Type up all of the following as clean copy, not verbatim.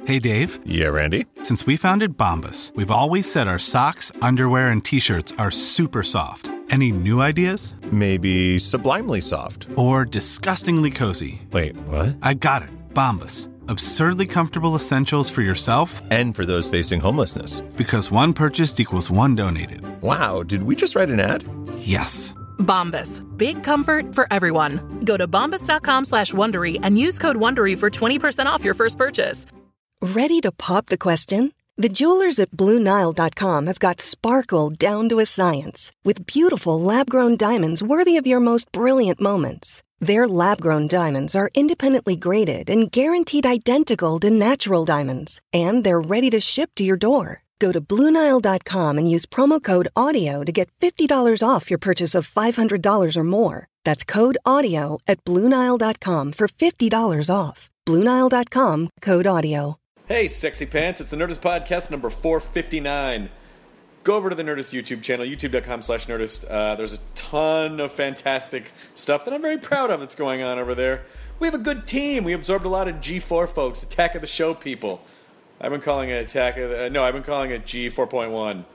Hey, Dave. Yeah, Randy? Since we founded Bombas, we've always said our socks, underwear, and T-shirts are super soft. Any new ideas? Maybe sublimely soft. Or disgustingly cozy. Wait, what? I got it. Bombas. Absurdly comfortable essentials for yourself and for those facing homelessness. Because one purchased equals one donated. Wow, did we just write an ad? Yes. Bombas. Big comfort for everyone. Go to bombas.com/Wondery and use code WONDERY for 20% off your first purchase. Ready to pop the question? The jewelers at BlueNile.com have got sparkle down to a science with beautiful lab-grown diamonds worthy of your most brilliant moments. Their lab-grown diamonds are independently graded and guaranteed identical to natural diamonds, and they're ready to ship to your door. Go to BlueNile.com and use promo code AUDIO to get $50 off your purchase of $500 or more. That's code AUDIO at BlueNile.com for $50 off. BlueNile.com, code AUDIO. Hey, Sexy Pants, it's the Nerdist Podcast number 459. Go over to the Nerdist YouTube channel, youtube.com/Nerdist. There's a ton of fantastic stuff that I'm very proud of that's going on over there. We have a good team. We absorbed a lot of G4 folks, Attack of the Show people. I've been calling it I've been calling it G4.1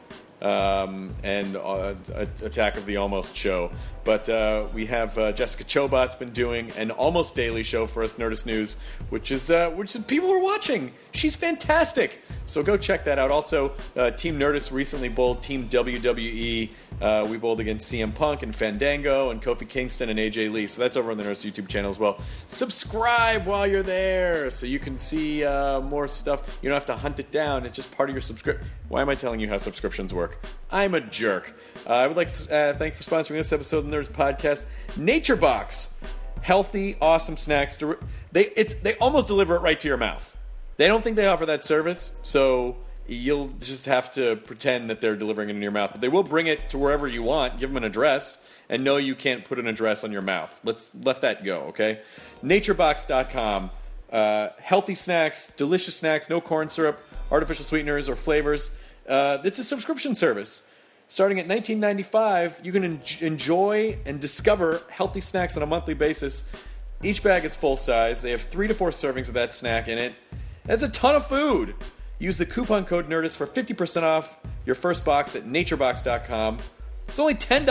and Attack of the Almost Show. But we have Jessica Chobot's been doing an almost daily show for us, Nerdist News, which is people are watching. She's fantastic. So go check that out. Also, Team Nerdist recently bowled Team WWE. We bowled against CM Punk and Fandango and Kofi Kingston and AJ Lee. So that's over on the Nerdist YouTube channel as well. Subscribe while you're there so you can see more stuff. You don't have to hunt it down. It's just part of your subscription. Why am I telling you how subscriptions work? I'm a jerk. I would like to thank for sponsoring this episode of the Nerdist Podcast. Nature Box. Healthy, awesome snacks. They almost deliver it right to your mouth. They don't think they offer that service, so you'll just have to pretend that they're delivering it in your mouth. But they will bring it to wherever you want, give them an address, and no, you can't put an address on your mouth. Let's let that go, okay? Naturebox.com. Healthy snacks, delicious snacks, no corn syrup, artificial sweeteners, or flavors. It's a subscription service. Starting at $19.95, you can enjoy and discover healthy snacks on a monthly basis. Each bag is full size. They have 3 to 4 servings of that snack in it. That's a ton of food. Use the coupon code NERDIST for 50% off your first box at naturebox.com. It's only $10.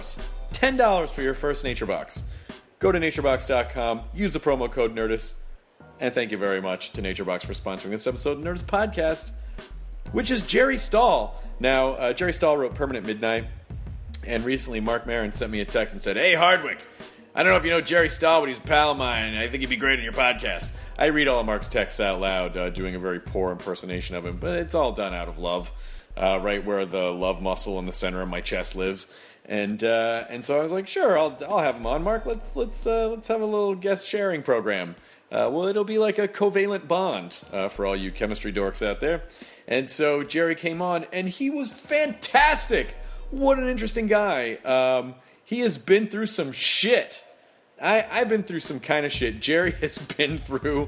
$10 for your first Nature Box. Go to naturebox.com, use the promo code NERDIST, and thank you very much to NatureBox for sponsoring this episode of the Nerdist Podcast, which is Jerry Stahl. Now, Jerry Stahl wrote Permanent Midnight, and recently Mark Maron sent me a text and said, "Hey, Hardwick, I don't know if you know Jerry Stahl, but he's a pal of mine. I think he'd be great in your podcast." I read all of Mark's texts out loud, doing a very poor impersonation of him, but it's all done out of love, right where the love muscle in the center of my chest lives. And so I was like, sure, I'll have him on, Mark. Let's have a little guest sharing program. Well, it'll be like a covalent bond for all you chemistry dorks out there. And so Jerry came on, and he was fantastic. What an interesting guy. He has been through some shit. I've been through some kind of shit. Jerry has been through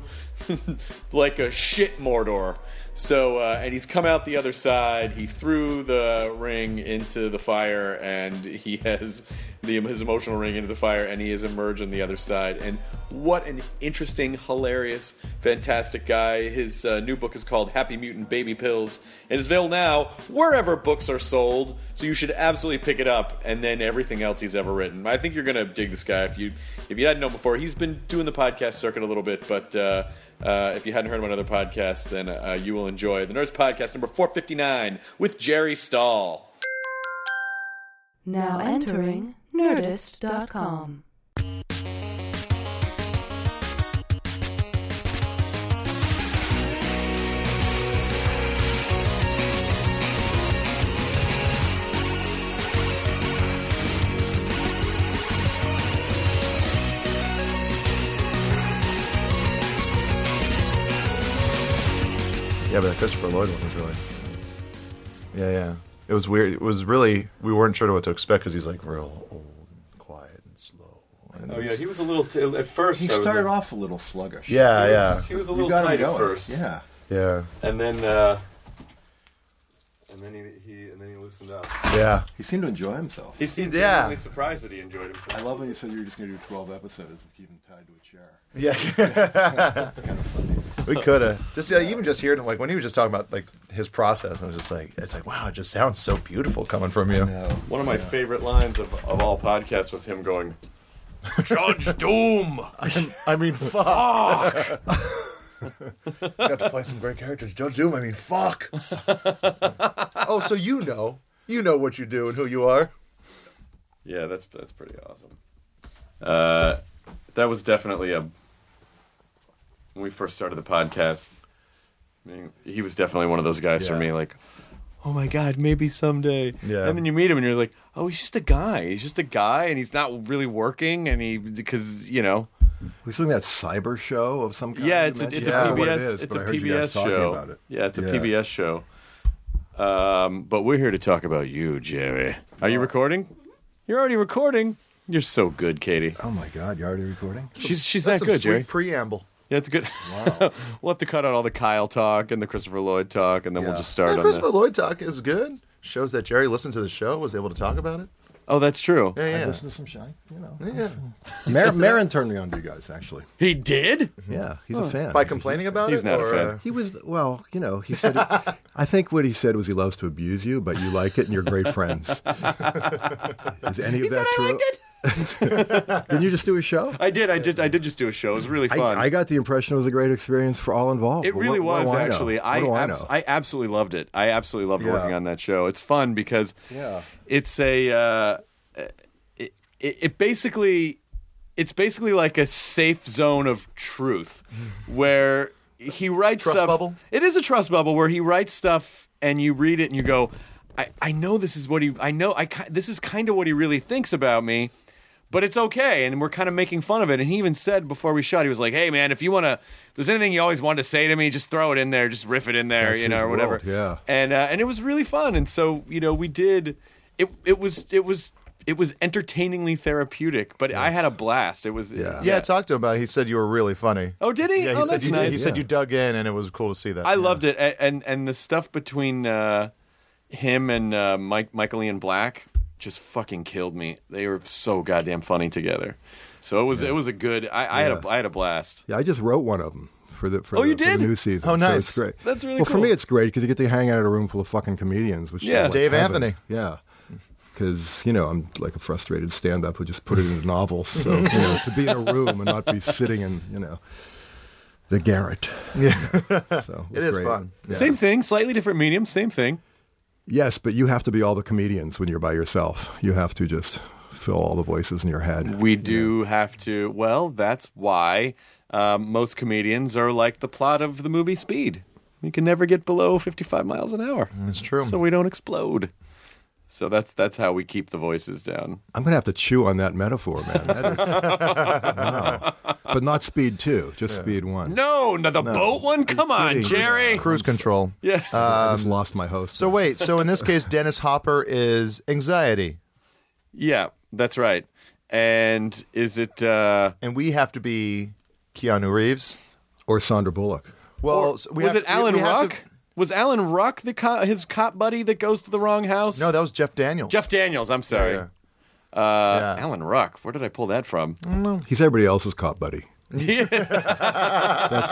like a shit Mordor. So, and he's come out the other side. He threw the ring into the fire, and he has his emotional ring into the fire, and he has emerged on the other side. And what an interesting, hilarious, fantastic guy. His new book is called Happy Mutant Baby Pills. It is available now wherever books are sold, so you should absolutely pick it up, and then everything else he's ever written. I think you're going to dig this guy. If you hadn't known before, he's been doing the podcast circuit a little bit, but if you hadn't heard of another podcast, then you will enjoy the Nerdist Podcast number 459 with Jerry Stahl. Now entering Nerdist.com. Yeah, but the Christopher Lloyd one was really... Yeah. It was weird. It was really... We weren't sure what to expect because he's like real old and quiet and slow. And he was a little... at first... He started off a little sluggish. Yeah. He was a little tight at first. Yeah. And then he loosened up. Yeah. He seemed to enjoy himself. He seemed genuinely surprised that he enjoyed himself. I love when you said you were just going to do 12 episodes and keep him tied to a chair. Yeah. It's kind of funny. We could have. Just even just hearing like when he was just talking about like his process, I was just like, it's like, wow, it just sounds so beautiful coming from you. One of my favorite lines of all podcasts was him going, Judge Doom. I mean, fuck. Got to play some great characters. Judge Doom. I mean, fuck. Oh, so you know what you do and who you are. Yeah, that's pretty awesome. That was definitely when we first started the podcast. I mean, he was definitely one of those guys for me. Like, oh my God, maybe someday. Yeah. And then you meet him and you're like, oh, he's just a guy. He's just a guy, and he's not really working, because He's doing that cyber show of some kind. Yeah, it's a PBS. It's a PBS show. About it. Yeah, it's a PBS show. But we're here to talk about you, Jerry. Are you recording? You're already recording. You're so good, Katie. Oh my God, you're already recording? She's that good, Jerry. Preamble. Yeah, it's good. Wow. We'll have to cut out all the Kyle talk and the Christopher Lloyd talk, and then we'll just start on Christopher Lloyd talk is good. Shows that Jerry listened to the show, was able to talk about it. Oh, that's true. Yeah, I yeah. listened to some Shine, Yeah. Marin turned me on to you guys, actually. He did? Yeah, he's a fan. By complaining about He's it? not a or, fan. He was, he said, I think what he said was he loves to abuse you, but you like it and you're great friends. Is any of that true? Didn't you just do a show? I did just do a show. It was really fun. I got the impression it was a great experience for all involved. It really was, actually. I know? I absolutely loved it. I absolutely loved working on that show. It's fun because it's it's basically like a safe zone of truth where he writes Trust stuff. bubble? It is a trust bubble where he writes stuff and you read it and you go, I know this is what this is kind of what he really thinks about me. But it's okay, and we're kind of making fun of it. And he even said before we shot, he was like, hey, man, if there's anything you always wanted to say to me, just throw it in there, just riff it in there, That's his or whatever. world, yeah. And it was really fun. And so, we did, it was entertainingly therapeutic, but I had a blast. It was, Yeah, I talked to him about it. He said you were really funny. Oh, did he? Yeah, Oh, that's nice. He said you dug in, and it was cool to see that. I loved it. And the stuff between him and Michael Ian Black just fucking killed me. They were so goddamn funny together. So it was a good. I had a blast. Yeah, I just wrote one of them for the you did? new season. Oh, nice. So it's great. That's really well cool. for me. It's great because you get to hang out at a room full of fucking comedians, which is like Dave heaven. Anthony. Yeah. Because, I'm like a frustrated stand-up who just put it into novels. So, to be in a room and not be sitting in, the garret. Yeah. So It is great. fun. Yeah. Same thing, slightly different medium, same thing. Yes, but you have to be all the comedians when you're by yourself. You have to just fill all the voices in your head. We do have to. Well, that's why most comedians are like the plot of the movie Speed. You can never get below 55 miles an hour. That's true. So we don't explode. So that's how we keep the voices down. I'm going to have to chew on that metaphor, man. That is, wow. But not Speed 2, just Speed 1. No, the boat one? Come on, kidding? Jerry. Cruise control. Yeah. I just lost my host. So wait, so in this case, Dennis Hopper is anxiety. Yeah, that's right. And is it... And we have to be Keanu Reeves. Or Sandra Bullock. Well, was it Alan Ruck? Was Alan Ruck his cop buddy that goes to the wrong house? No, that was Jeff Daniels. Jeff Daniels, I'm sorry. Yeah. Alan Ruck, where did I pull that from? He's everybody else's cop buddy. Yeah. That's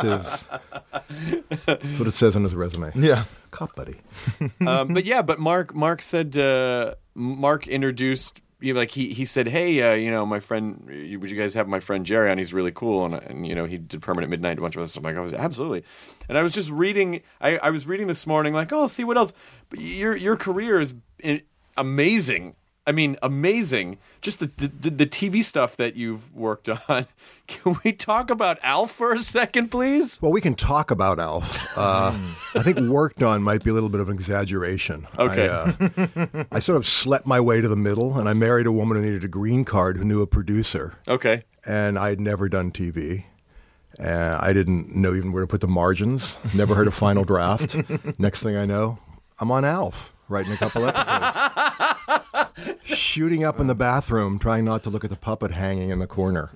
what it says on his resume. Yeah. Cop buddy. But Mark said Mark introduced he said, hey, my friend, would you guys have my friend Jerry on? He's really cool, and he did Permanent Midnight, a bunch of us. I'm like, oh, absolutely. And I was just reading. I was reading this morning, like, oh, I'll see what else. But your career is amazing. I mean, amazing. Just the TV stuff that you've worked on. Can we talk about Alf for a second, please? Well, we can talk about Alf. I think worked on might be a little bit of an exaggeration. Okay. I sort of slept my way to the middle, and I married a woman who needed a green card who knew a producer. Okay. And I'd never done TV. I didn't know even where to put the margins. Never heard a final draft. Next thing I know, I'm on Alf, writing a couple episodes. Shooting up in the bathroom, trying not to look at the puppet hanging in the corner.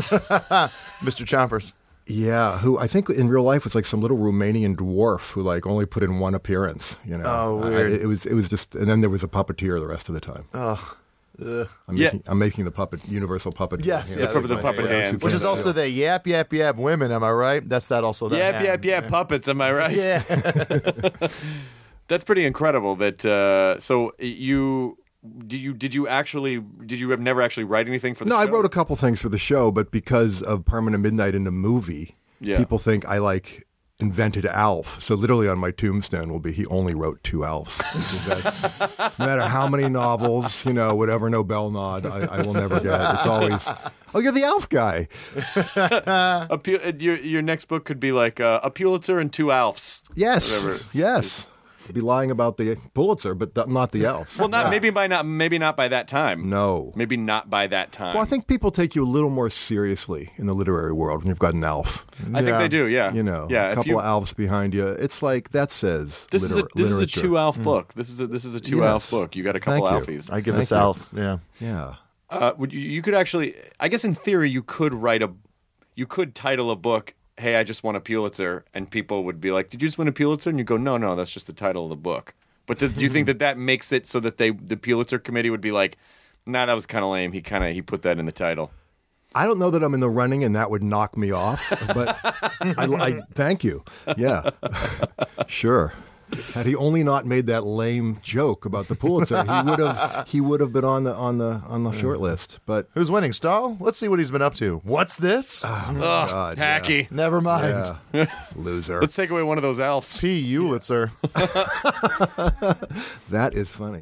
Mr. Chompers. Yeah, who I think in real life was like some little Romanian dwarf who like only put in one appearance. Oh, weird. It was just, and then there was a puppeteer the rest of the time. Oh. I'm making the puppet, universal puppet. Yes, hand. yes, the puppet hands. Which is also the yap, yap, yap women, am I right? That's that also. That hand. puppets, am I right? Yeah. That's pretty incredible that so you did you have never actually write anything for the No, show? I wrote a couple things for the show, but because of Permanent Midnight in the movie, people think I invented Alf. So literally on my tombstone will be he only wrote 2 Alfs. No matter how many novels, whatever Nobel nod I will never get. It's always, oh, you're the Alf guy. Your next book could be like a Pulitzer and 2 Alfs. Yes, yes. I'd be lying about the Pulitzer, but not the Alf. Well, maybe not by that time. No. Maybe not by that time. Well, I think people take you a little more seriously in the literary world when you've got an Alf. I think they do, yeah. A couple of Alfs behind you. It's like that says this is a 2 Alf book. This is a 2 Alf book. You got a couple Alfies. I give this Alf. Yeah. Yeah. You could actually, I guess in theory, you could title a book, "Hey, I just won a Pulitzer," and people would be like, "Did you just win a Pulitzer?" And you go, "No, that's just the title of the book." But do you think that makes it so that the Pulitzer committee would be like, "Nah, that was kind of lame. He put that in the title." I don't know that I'm in the running and that would knock me off, but I thank you. Yeah, sure. Had he only not made that lame joke about the Pulitzer, he would have been on the short list. But who's winning? Stahl? Let's see what he's been up to. What's this? Oh, God, hacky. Yeah. Never mind. Yeah. Loser. Let's take away one of those Alfs. P. Ulitzer. That is funny.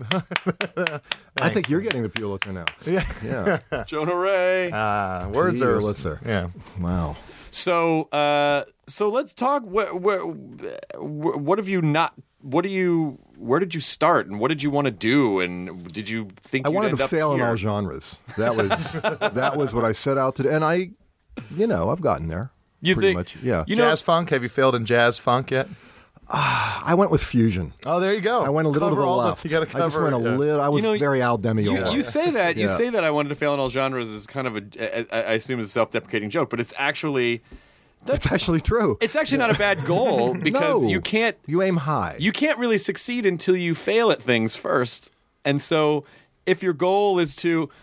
I think you're getting the Pulitzer now. Yeah. Jonah Ray. Words P. are. Ulitzer. Yeah. Wow. So let's talk. What have you not? Where did you start, and what did you want to do, and did you think I you'd wanted end to up fail in here? all genres? That was what I set out to do, and I've gotten there. You pretty think? much, yeah. Jazz funk? Have you failed in jazz funk yet? I went with fusion. Oh, there you go. I went a little Cover to the all left. You got to cover. I just went a little. I was very Al Demiola. You say that. You Yeah. say that I wanted to fail in all genres is kind of I assume is a self-deprecating joke, but it's actually. That's actually true. It's actually not a bad goal because No. you aim high. You can't really succeed until you fail at things first. And so if your goal is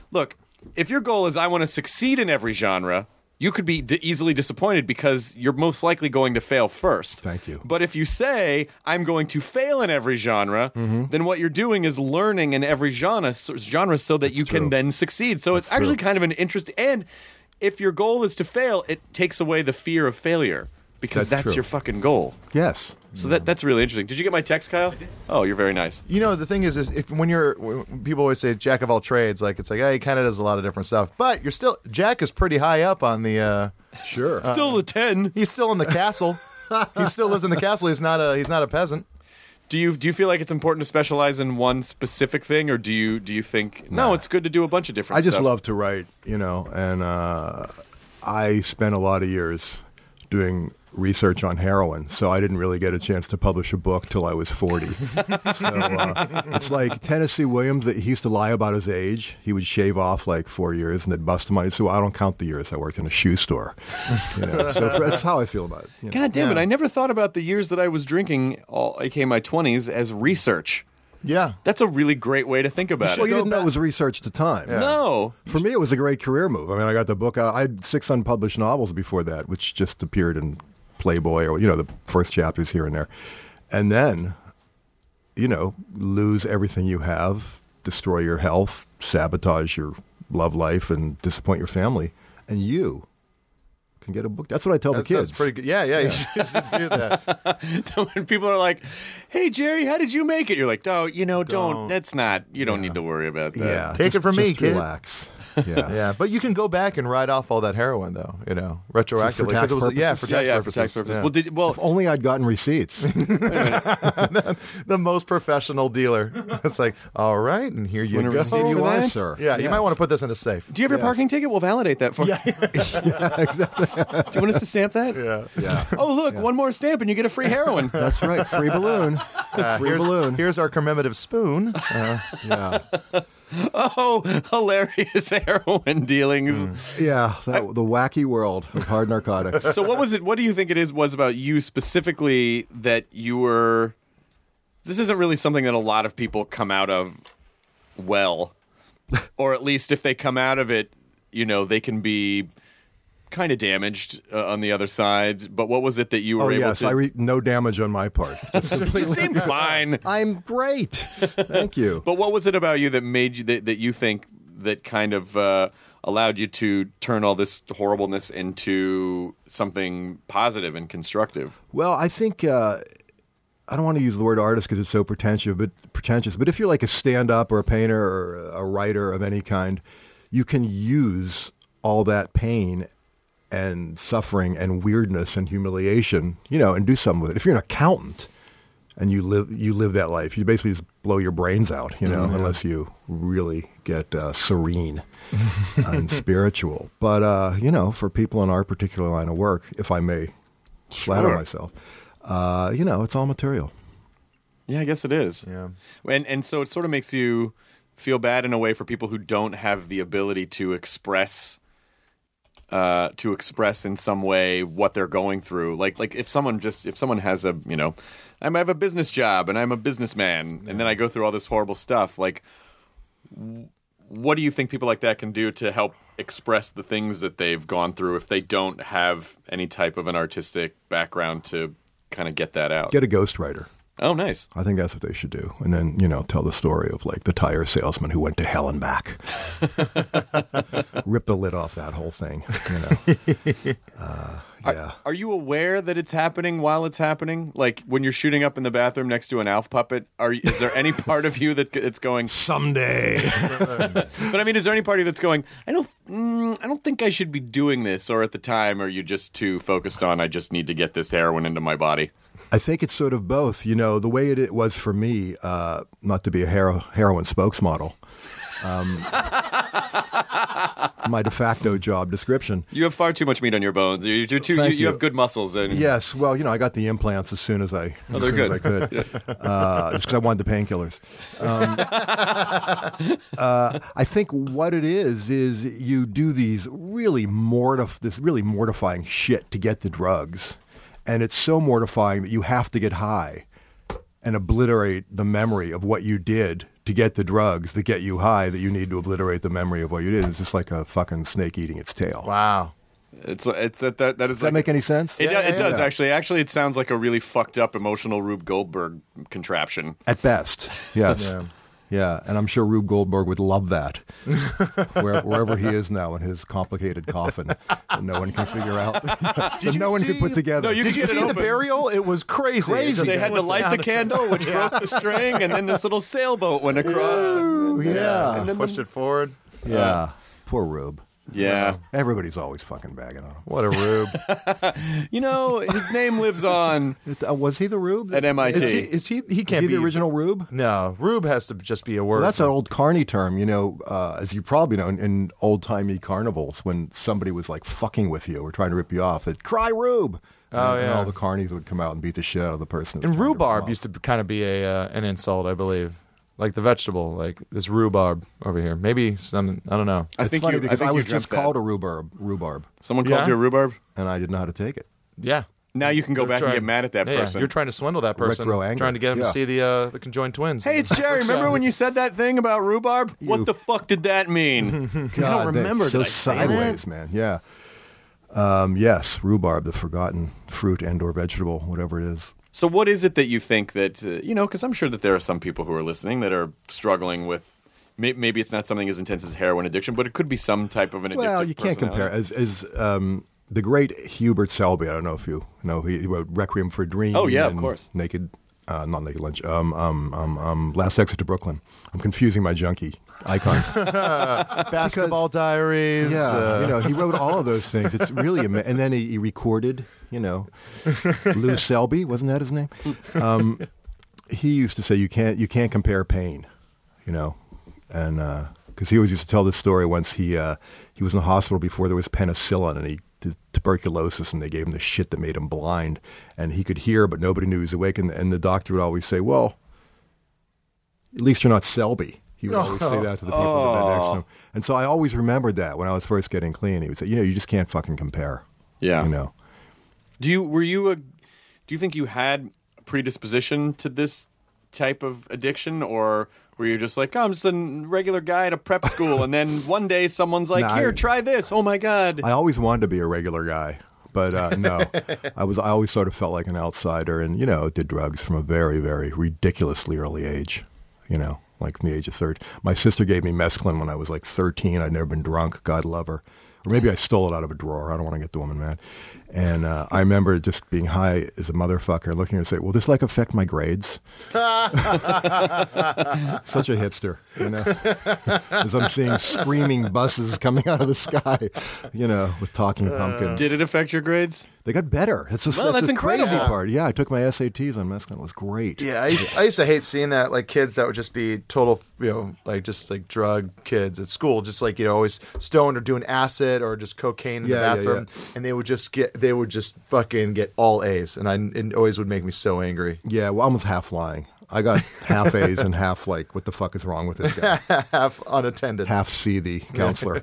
I want to succeed in every genre, you could be easily disappointed because you're most likely going to fail first. Thank you. But if you say, I'm going to fail in every genre, then what you're doing is learning in every genre so that you can true. then succeed. So it's actually kind of an interesting... And if your goal is to fail, it takes away the fear of failure because That's that's true. your fucking goal. Yes. So that's really interesting. Did you get my text, Kyle? Oh, you're very nice. The thing is when people always say jack of all trades, he kind of does a lot of different stuff, but Jack is pretty high up on the. Sure. Still a 10. He's still in the castle. He still lives in the castle. He's not a peasant. Do you feel like it's important to specialize in one specific thing, or do you think no, it's good to do a bunch of different I just stuff? love to write, and I spent a lot of years doing research on heroin, so I didn't really get a chance to publish a book till I was 40. So it's like Tennessee Williams, that he used to lie about his age. He would shave off 4 years and they'd bust him out. So I don't count the years I worked in a shoe store. So that's how I feel about it. God damn it! I never thought about the years that I was drinking, aka my 20s, as research. Yeah. That's a really great way to think about Well, it. you didn't know it was research at the time. No. For me, it was a great career move. I mean, I got the book out. I had 6 unpublished novels before that, which just appeared in Playboy or, the first chapters here and there. And then, lose everything you have, destroy your health, sabotage your love life, and disappoint your family. And you can get a book. That's what I tell the kids. That's pretty good. Yeah. You should do that. When people are like, "Hey Jerry, how did you make it?" You're like, "Oh, don't. That's not. You don't need to worry about that." Yeah. Take it from me, just kid. Relax. Yeah. Yeah, but you can go back and write off all that heroin, though. Retroactively. For tax 'Cause it was- purposes? Yeah, for tax purposes. Yeah. Yeah. If only I'd gotten receipts. The most professional dealer. It's like, all right, and here you Want a go. receipt for you are, that? sir. Yeah, you Yes. might want to put this in a safe. Do you have your parking ticket? We'll validate that for you. Yeah, exactly. Do you want us to stamp that? Yeah. Oh, look, one more stamp and you get a free heroin. That's right. Free balloon. Free balloon. Here's our commemorative spoon. Yeah. Oh, hilarious heroin dealings. Yeah. The wacky world of hard narcotics. So what was it? What do you think it was about you specifically that you were... This isn't really something that a lot of people come out of well. or at least if they come out of it, they can be kind of damaged on the other side. But what was it that you were able to... no damage on my part. You seem fine. I'm great. Thank you. But what was it about you that made you that you think that kind of allowed you to turn all this horribleness into something positive and constructive? Well, I think I don't want to use the word artist because it's so pretentious. But if you're like a stand-up or a painter or a writer of any kind, you can use all that pain and suffering and weirdness and humiliation, and do something with it. If you're an accountant and you live that life, you basically just blow your brains out, unless you really get serene and spiritual. But, for people in our particular line of work, if I may flatter myself, it's all material. Yeah, I guess it is. Yeah. And so it sort of makes you feel bad in a way for people who don't have the ability to express in some way what they're going through. Like if someone has I have a business job and I'm a businessman, and then I go through all this horrible stuff. Like, what do you think people like that can do to help express the things that they've gone through if they don't have any type of an artistic background to kind of get that out? Get a ghostwriter. Oh, nice. I think that's what they should do. And then, tell the story of like the tire salesman who went to hell and back. Rip the lid off that whole thing, Yeah. Are you aware that it's happening while it's happening? Like when you're shooting up in the bathroom next to an Alf puppet, is there any part of you that it's going someday? But I mean, is there any part of you that's going, I don't think I should be doing this, or at the time, are you just too focused on I just need to get this heroin into my body? I think it's sort of both. The way it was for me, not to be a heroin spokesmodel. My de facto job description. You have far too much meat on your bones. You have good muscles. Yes. Well, I got the implants as soon as I could. Just because I wanted the painkillers. I think what it is you do these really mortifying shit to get the drugs. And it's so mortifying that you have to get high and obliterate the memory of what you did to get the drugs that get you high, that you need to obliterate the memory of what you did. It's just like a fucking snake eating its tail. Wow. That is. Does that make any sense? It does, actually. Actually, it sounds like a really fucked up emotional Rube Goldberg contraption. At best, yes. Yeah, and I'm sure Rube Goldberg would love that, wherever he is now in his complicated coffin that no one can figure out, that no one could put together. No, Did you see the burial? It was crazy. They had to light the candle, which broke the string, and then this little sailboat went across. And then pushed it forward. Yeah, poor Rube. Yeah. Everybody's always fucking bagging on him. What a Rube. His name lives on. Was he the Rube? At MIT. Is he can't be the original Rube? No, Rube has to just be a word. Well, that's an old carny term, as you probably know, in old-timey carnivals, when somebody was like fucking with you or trying to rip you off, they'd cry Rube. And all the carnies would come out and beat the shit out of the person. And rhubarb used to kind of be an insult, I believe. Like the vegetable, like this rhubarb over here. Maybe some, I don't know. It's funny because I was just called a rhubarb. Someone called you a rhubarb? And I didn't know how to take it. Yeah. Now you can go back and get mad at that person. You're trying to swindle that person. Trying to get him to see the conjoined twins. Hey, it's Jerry. Remember when you said that thing about rhubarb? What the fuck did that mean? God, I don't remember. So sideways, man. Yeah. Yes, rhubarb, the forgotten fruit and or vegetable, whatever it is. So what is it that you think that, because I'm sure that there are some people who are listening that are struggling with, maybe it's not something as intense as heroin addiction, but it could be some type of an addiction. Well, you can't compare. As the great Hubert Selby, I don't know if you know, he wrote Requiem for a Dream. Oh, yeah, of course. Not Naked Lunch. Last Exit to Brooklyn. I'm confusing my junkie icons. Basketball Diaries. Yeah, he wrote all of those things. It's really and then he recorded, Lou Selby, wasn't that his name? He used to say you can't compare pain, and because he always used to tell this story. Once he was in the hospital before there was penicillin, and he did tuberculosis, and they gave him the shit that made him blind, and he could hear, but nobody knew he was awake, and the doctor would always say, well, at least you're not Selby. He would always say that to the people that were next to him. And so I always remembered that when I was first getting clean. He would say, you just can't fucking compare. Yeah. Do you think you had predisposition to this type of addiction, or Where you're just like, oh, I'm just a regular guy at a prep school, and then one day someone's like, here, try this. Oh my God. I always wanted to be a regular guy. But no, I always sort of felt like an outsider, and did drugs from a very, very ridiculously early age. Like from the age of 30. My sister gave me mescaline when I was like 13. I'd never been drunk. God love her. Or maybe I stole it out of a drawer. I don't want to get the woman mad. And I remember just being high as a motherfucker, looking at her and say, will this like affect my grades? Such a hipster, as I'm seeing screaming buses coming out of the sky, with talking pumpkins. Did it affect your grades? They got better. That's the crazy part. Yeah, I took my SATs on mescaline. It was great. Yeah, I used to hate seeing that, like kids that would just be total, just like drug kids at school, just like, always stoned or doing acid or just cocaine in the bathroom. Yeah. And they would just fucking get all A's. And it always would make me so angry. Yeah, well, I was half lying. I got half A's and half like, what the fuck is wrong with this guy? Half unattended. Half C, the counselor.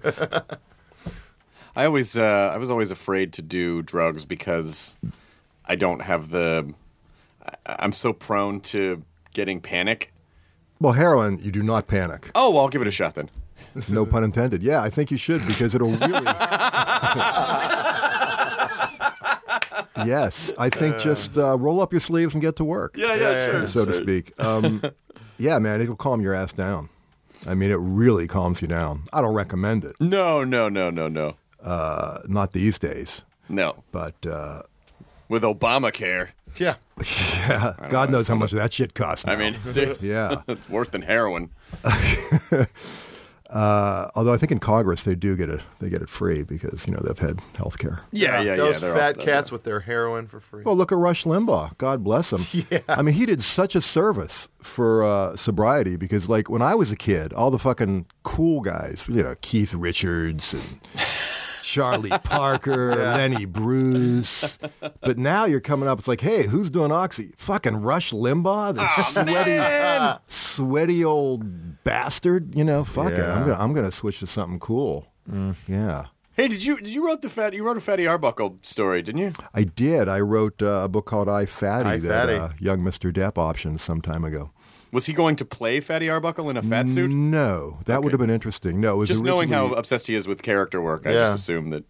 I was always afraid to do drugs because I don't have I'm so prone to getting panic. Well, heroin, you do not panic. Oh, well, I'll give it a shot then. No pun intended. Yeah, I think you should because it'll really... Yes, I think just roll up your sleeves and get to work. Yeah, sure. So to speak. Yeah, man, it'll calm your ass down. I mean, it really calms you down. I don't recommend it. No. Not these days. No. But with Obamacare. Yeah. Yeah. God knows how much that shit costs now. I mean, seriously. Yeah. It's worse than heroin. Although I think in Congress they get it free because they've had health care. Yeah. Those fat cats with their heroin for free. Well, look at Rush Limbaugh. God bless him. Yeah. I mean, he did such a service for sobriety because, like, when I was a kid, all the fucking cool guys, Keith Richards and Charlie Parker, Lenny Bruce. But now you're coming up, it's like, hey, who's doing Oxy? Fucking Rush Limbaugh, this sweaty old bastard. Fuck it. I'm gonna switch to something cool. Yeah. Hey, did you wrote a Fatty Arbuckle story, didn't you? I did. I wrote a book called I Fatty that young Mr. Depp optioned some time ago. Was he going to play Fatty Arbuckle in a fat suit? No, that would have been interesting. No, it was just knowing how obsessed he is with character work. I just assumed that.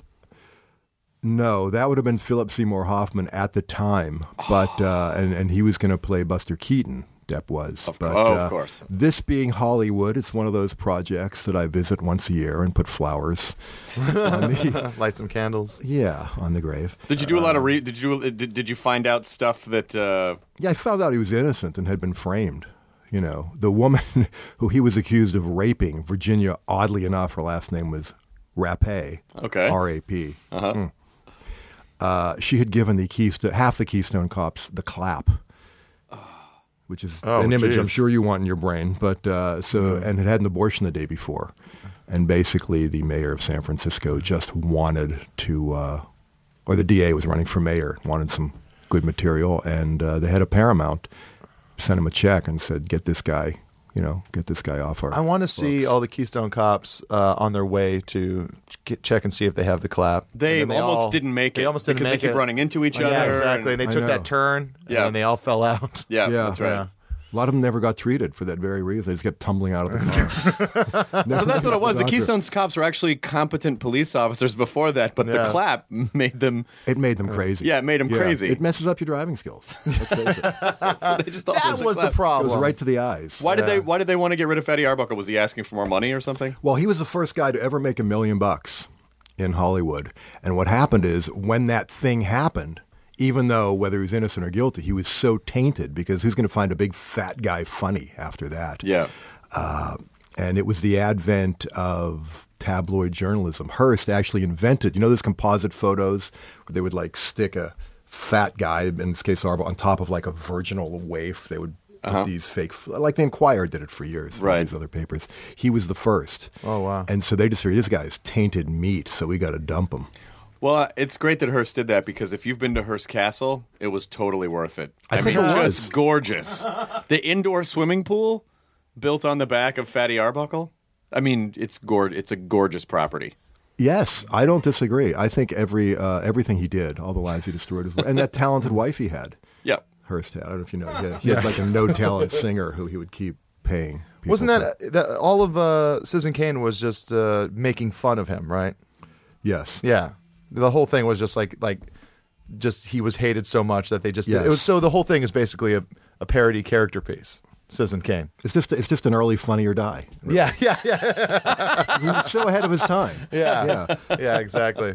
No, that would have been Philip Seymour Hoffman at the time, but and he was going to play Buster Keaton. Depp was. Of course. This being Hollywood, it's one of those projects that I visit once a year and put flowers on light some candles. Yeah, on the grave. Did you do a lot of did you find out stuff that? Yeah, I found out he was innocent and had been framed. The woman who he was accused of raping, Virginia, oddly enough, her last name was Rapé. Okay. R-A-P. Uh-huh. She had given half the Keystone Cops the clap, which is an image I'm sure you want in your brain. But and had an abortion the day before. And basically the mayor of San Francisco just wanted to, or the DA was running for mayor, wanted some good material. And the head of Paramount sent him a check and said, get this guy off our I want to books. see all the Keystone Cops on their way to check and see if they have the clap. They almost didn't make it. They almost didn't because make they keep running into each other. Yeah, exactly. And they took that turn, and they all fell out. Yeah, that's right. Yeah. A lot of them never got treated for that very reason. They just kept tumbling out of the car. So that's what it was. The Keystone Cops were actually competent police officers before that, but the clap made them... It made them crazy. Yeah, it made them crazy. It messes up your driving skills. Let's face it. So they just thought That was the problem. It was right to the eyes. Why did they want to get rid of Fatty Arbuckle? Was he asking for more money or something? Well, he was the first guy to ever make $1 million in Hollywood. And what happened is when that thing happened, even though whether he was innocent or guilty, he was so tainted because who's going to find a big fat guy funny after that? Yeah. And it was the advent of tabloid journalism. Hearst actually invented, those composite photos where they would like stick a fat guy, in this case Arbuckle, on top of like a virginal waif. They would put these fake, like the Enquirer did it for years. Right. These other papers. He was the first. Oh, wow. And so they just figured this guy's tainted meat, so we got to dump him. Well, it's great that Hearst did that because if you've been to Hearst Castle, it was totally worth it. I think it was. Just gorgeous. The indoor swimming pool built on the back of Fatty Arbuckle. I mean, it's a gorgeous property. Yes, I don't disagree. I think everything he did, all the lives he destroyed, and that talented wife he had. Yep. Hearst had. I don't know if you know. He had like a no-talent singer who he would keep paying people. Wasn't that all of Citizen Kane was just making fun of him, right? Yes. Yeah. The whole thing was just like just he was hated so much that they just Yes. it was, so the whole thing is basically a parody character piece. Citizen Kane. It's just an early Funny or Die. Really. Yeah. He was so ahead of his time. Yeah, exactly.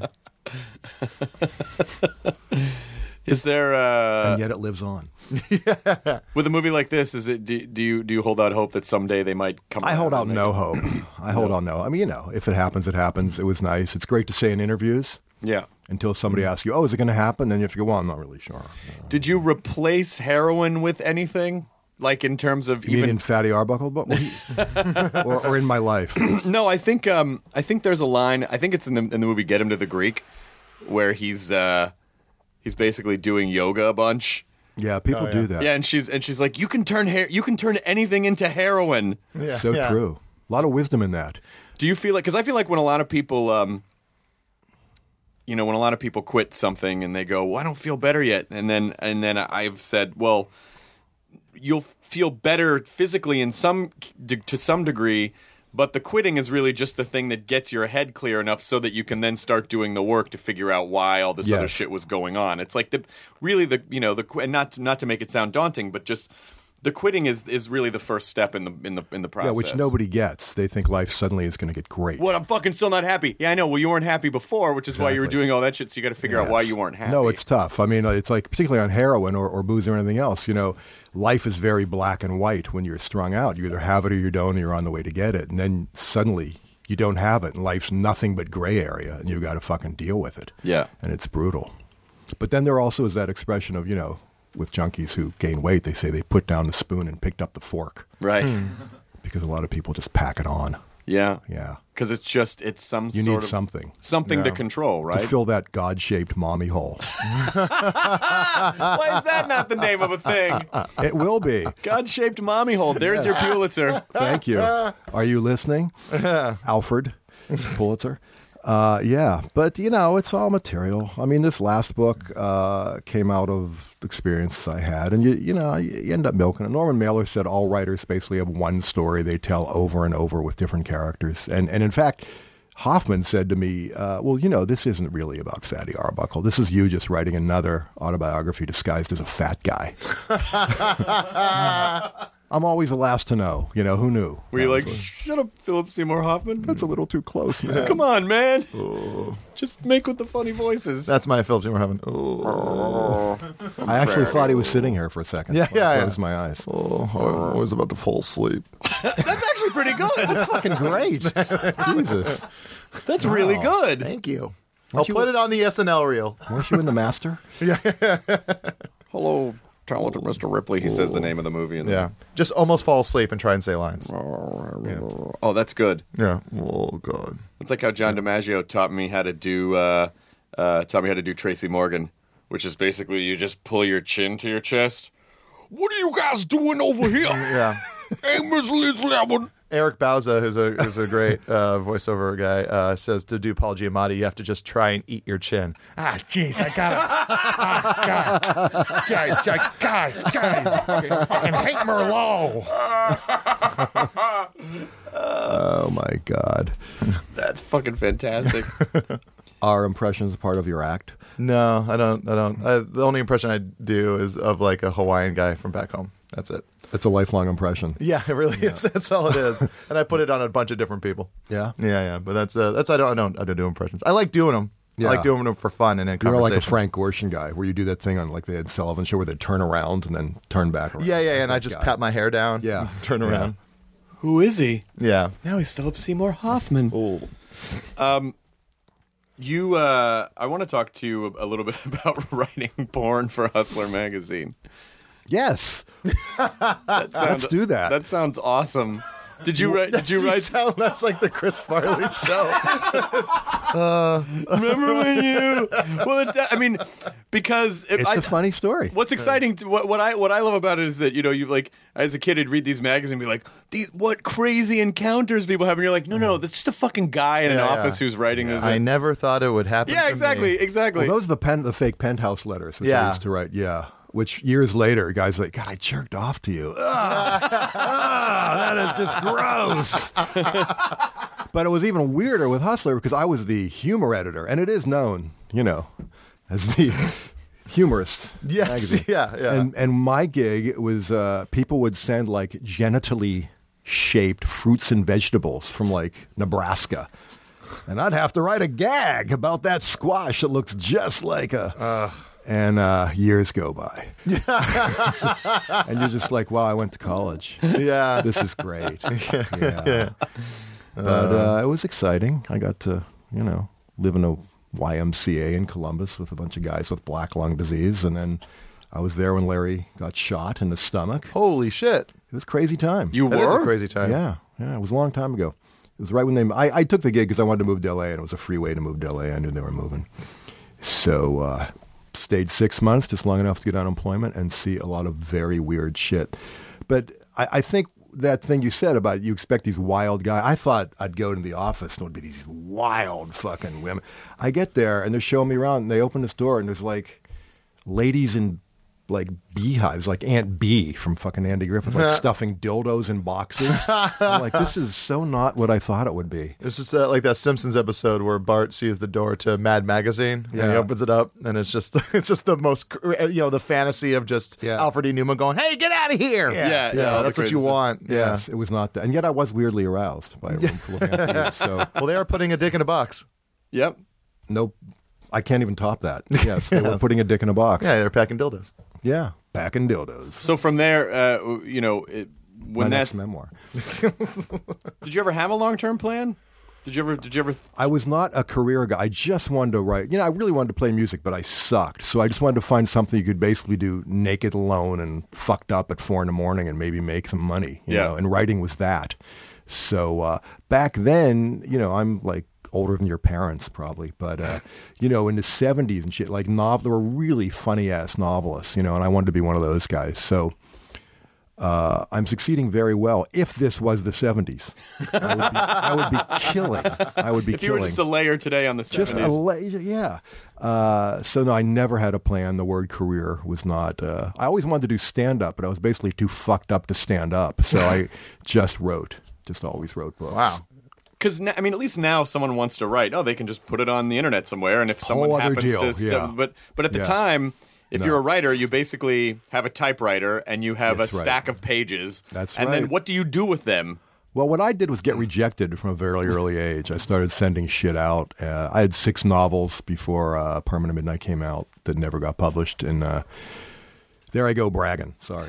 Is there and yet it lives on. with a movie like this? Is it do you hold out hope that someday they might come? I hold around out and no make hope. I hold out no. I mean, if it happens, it happens. It was nice. It's great to say in interviews. Yeah. Until somebody asks you, "Oh, is it going to happen?" Then you have to go, "Well, I'm not really sure." Did you replace heroin with anything? Like in terms of You even mean in Fatty Arbuckle, but or in my life? No, I think there's a line. I think it's in the movie Get Him to the Greek, where he's basically doing yoga a bunch. Yeah, people do that. Yeah, and she's like, you can turn anything into heroin. Yeah. So true. A lot of wisdom in that. Do you feel like? Because I feel like when a lot of people, when a lot of people quit something and they go, well, I don't feel better yet, and then I've said, well, you'll feel better physically to some degree, but the quitting is really just the thing that gets your head clear enough so that you can then start doing the work to figure out why all this other shit was going on. It's like and not to make it sound daunting, but just the quitting is really the first step in the process. Yeah, which nobody gets. They think life suddenly is going to get great. What? I'm fucking still not happy. Yeah, I know. Well, you weren't happy before, which is why you were doing all that shit. So you got to figure out why you weren't happy. No, it's tough. I mean, it's like particularly on heroin or booze or anything else. Life is very black and white when you're strung out. You either have it or you don't, and you're on the way to get it. And then suddenly you don't have it, and life's nothing but gray area, and you've got to fucking deal with it. Yeah, and it's brutal. But then there also is that expression of with junkies who gain weight, they say they put down the spoon and picked up the fork. Right. Because a lot of people just pack it on. Yeah. Yeah. Because it's some you sort need of something. Something to control, right? To fill that God-shaped mommy hole. Why is that not the name of a thing? It will be. God-shaped mommy hole. There's your Pulitzer. Thank you. Are you listening? Alfred Pulitzer. Yeah, but it's all material. I mean, this last book came out of experiences I had, and you end up milking it. Norman Mailer said all writers basically have one story they tell over and over with different characters, and in fact, Hoffman said to me, well, this isn't really about Fatty Arbuckle. This is you just writing another autobiography disguised as a fat guy. I'm always the last to know. Who knew? Were you like, shut up, Philip Seymour Hoffman? That's a little too close, man. Come on, man. Just make with the funny voices. That's my Philip Seymour Hoffman. I actually thought he was sitting here for a second. Yeah. I closed my eyes. I was about to fall asleep. That's actually pretty good. That's fucking great. Jesus. That's really good. Thank you. I'll put it on the SNL reel. Weren't you in The Master? Hello, talented Mr. Ripley. He says the name of the movie. Just almost fall asleep and try and say lines. Oh, that's good. Yeah. Oh, God. It's like how John DiMaggio taught me how to do Tracy Morgan, which is basically you just pull your chin to your chest. What are you guys doing over here? Yeah. Hey, Miss Liz Lemon. Eric Bauza, who's a great voiceover guy, says to do Paul Giamatti, you have to just try and eat your chin. Jeez, I fucking hate Merlot. Oh my God, that's fucking fantastic. Are impressions part of your act? No, I don't. The only impression I do is of like a Hawaiian guy from back home. That's it. It's a lifelong impression. Yeah, it really is. That's all it is. And I put it on a bunch of different people. Yeah, yeah. But that's I don't do impressions. I like doing them. Yeah. I like doing them for fun and in conversation. You're like a Frank Gorshin guy, where you do that thing on like the Ed Sullivan Show, where they turn around and then turn back around. Yeah. And I just pat my hair down. Yeah, turn around. Who is he? Yeah. Now he's Philip Seymour Hoffman. Oh. I want to talk to you a little bit about writing porn for Hustler magazine. Yes. Let's do that. That sounds awesome. Did you write? That's like the Chris Farley show. Remember when you? Well, because it's a funny story. What's exciting? What I love about it is that you like as a kid, I'd read these magazines and be like, what crazy encounters people have, and you're like, no, that's just a fucking guy in an office who's writing this. I never thought it would happen. Yeah, to exactly. me. Exactly. Well, those are the fake Penthouse letters. Which I used to write. Yeah. Which years later, guys are like, God, I jerked off to you. That is just gross. But it was even weirder with Hustler because I was the humor editor, and it is known, as the humorist. Yes, magazine. yeah. And my gig was people would send like genitally shaped fruits and vegetables from like Nebraska. And I'd have to write a gag about that squash that looks just like a... And years go by. And you're just like, wow, I went to college. Yeah. This is great. Yeah. But it was exciting. I got to, live in a YMCA in Columbus with a bunch of guys with black lung disease. And then I was there when Larry got shot in the stomach. Holy shit. It was a crazy time. You That were? is a crazy time. Yeah. It was a long time ago. It was right when I took the gig because I wanted to move to LA, and it was a free way to move to LA. I knew they were moving. So stayed 6 months, just long enough to get unemployment and see a lot of very weird shit. But I think that thing you said about you expect these wild guys, I thought I'd go to the office and it would be these wild fucking women. I get there and they're showing me around and they open this door and there's like ladies in like beehives, like Aunt Bee from fucking Andy Griffith, like stuffing dildos in boxes. I'm like, this is so not what I thought it would be. It's just like that Simpsons episode where Bart sees the door to Mad Magazine and he opens it up and it's just the most, the fantasy of just Alfred E. Newman going, "Hey, get out of here!" Yeah, that's what you want. Yeah. Yes, it was not that, and yet I was weirdly aroused by looking at these. So, well, they are putting a dick in a box. Yep. Nope, I can't even top that. Yes, they were putting a dick in a box. Yeah, they're packing dildos. Yeah, packing dildos. So from there, when My that's next memoir. Did you ever have a long-term plan? Did you ever? I was not a career guy. I just wanted to write. I really wanted to play music, but I sucked. So I just wanted to find something you could basically do naked, alone, and fucked up at 4 a.m. and maybe make some money. You know? And writing was that. So back then, I'm like older than your parents probably, but in the 70s and shit, like there were really funny ass novelists, and I wanted to be one of those guys. So I'm succeeding very well. If this was the 70s, I would be killing. I would be if killing. you were just a layer today on the 70s. So no, I never had a plan. The word career was not. I always wanted to do stand up, but I was basically too fucked up to stand up. So I just always wrote books. Wow. Because, at least now someone wants to write. Oh, they can just put it on the internet somewhere, and if someone happens to... But at the time, if you're a writer, you basically have a typewriter, and you have a stack of pages. That's and then what do you do with them? Well, what I did was get rejected from a very early age. I started sending shit out. I had 6 novels before Permanent Midnight came out that never got published, and... there I go bragging. Sorry.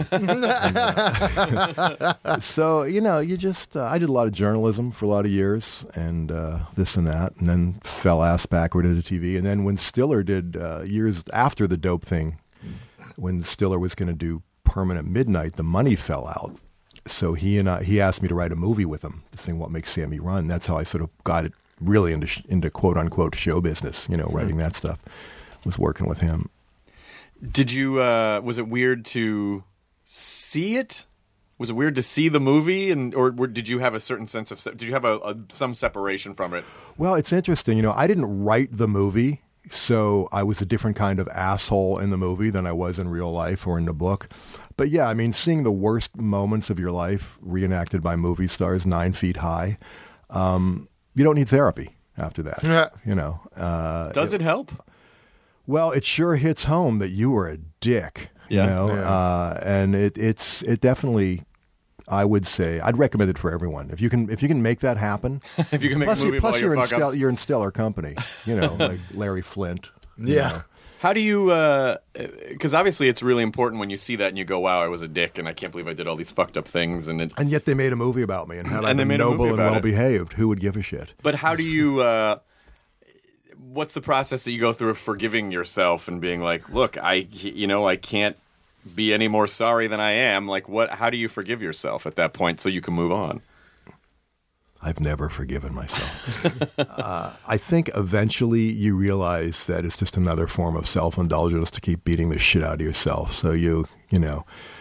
So, you just, I did a lot of journalism for a lot of years and this and that, and then fell ass backward into TV. And then when Stiller did, years after the Dope thing, when Stiller was going to do Permanent Midnight, the money fell out. So he asked me to write a movie with him, to sing What Makes Sammy Run. That's how I sort of got it really into quote unquote show business, writing that stuff. Was working with him. Did you, was it weird to see it? Was it weird to see the movie? Or did you have a certain sense of, did you have some separation from it? Well, it's interesting. I didn't write the movie, so I was a different kind of asshole in the movie than I was in real life or in the book. But yeah, seeing the worst moments of your life reenacted by movie stars 9 feet high, you don't need therapy after that. Yeah. Does it help? Well, it sure hits home that you were a dick, and it definitely, I would say, I'd recommend it for everyone. If you can make that happen. If you can make a movie about your fuck-ups. You're in stellar company, like Larry Flint. Yeah. How do you, because obviously it's really important when you see that and you go, wow, I was a dick and I can't believe I did all these fucked up things. And yet they made a movie about me and had I been noble and well-behaved, who would give a shit? But how do you... what's the process that you go through of forgiving yourself and being like, look, I can't be any more sorry than I am. Like, how do you forgive yourself at that point so you can move on? I've never forgiven myself. I think eventually you realize that it's just another form of self-indulgence to keep beating the shit out of yourself. So you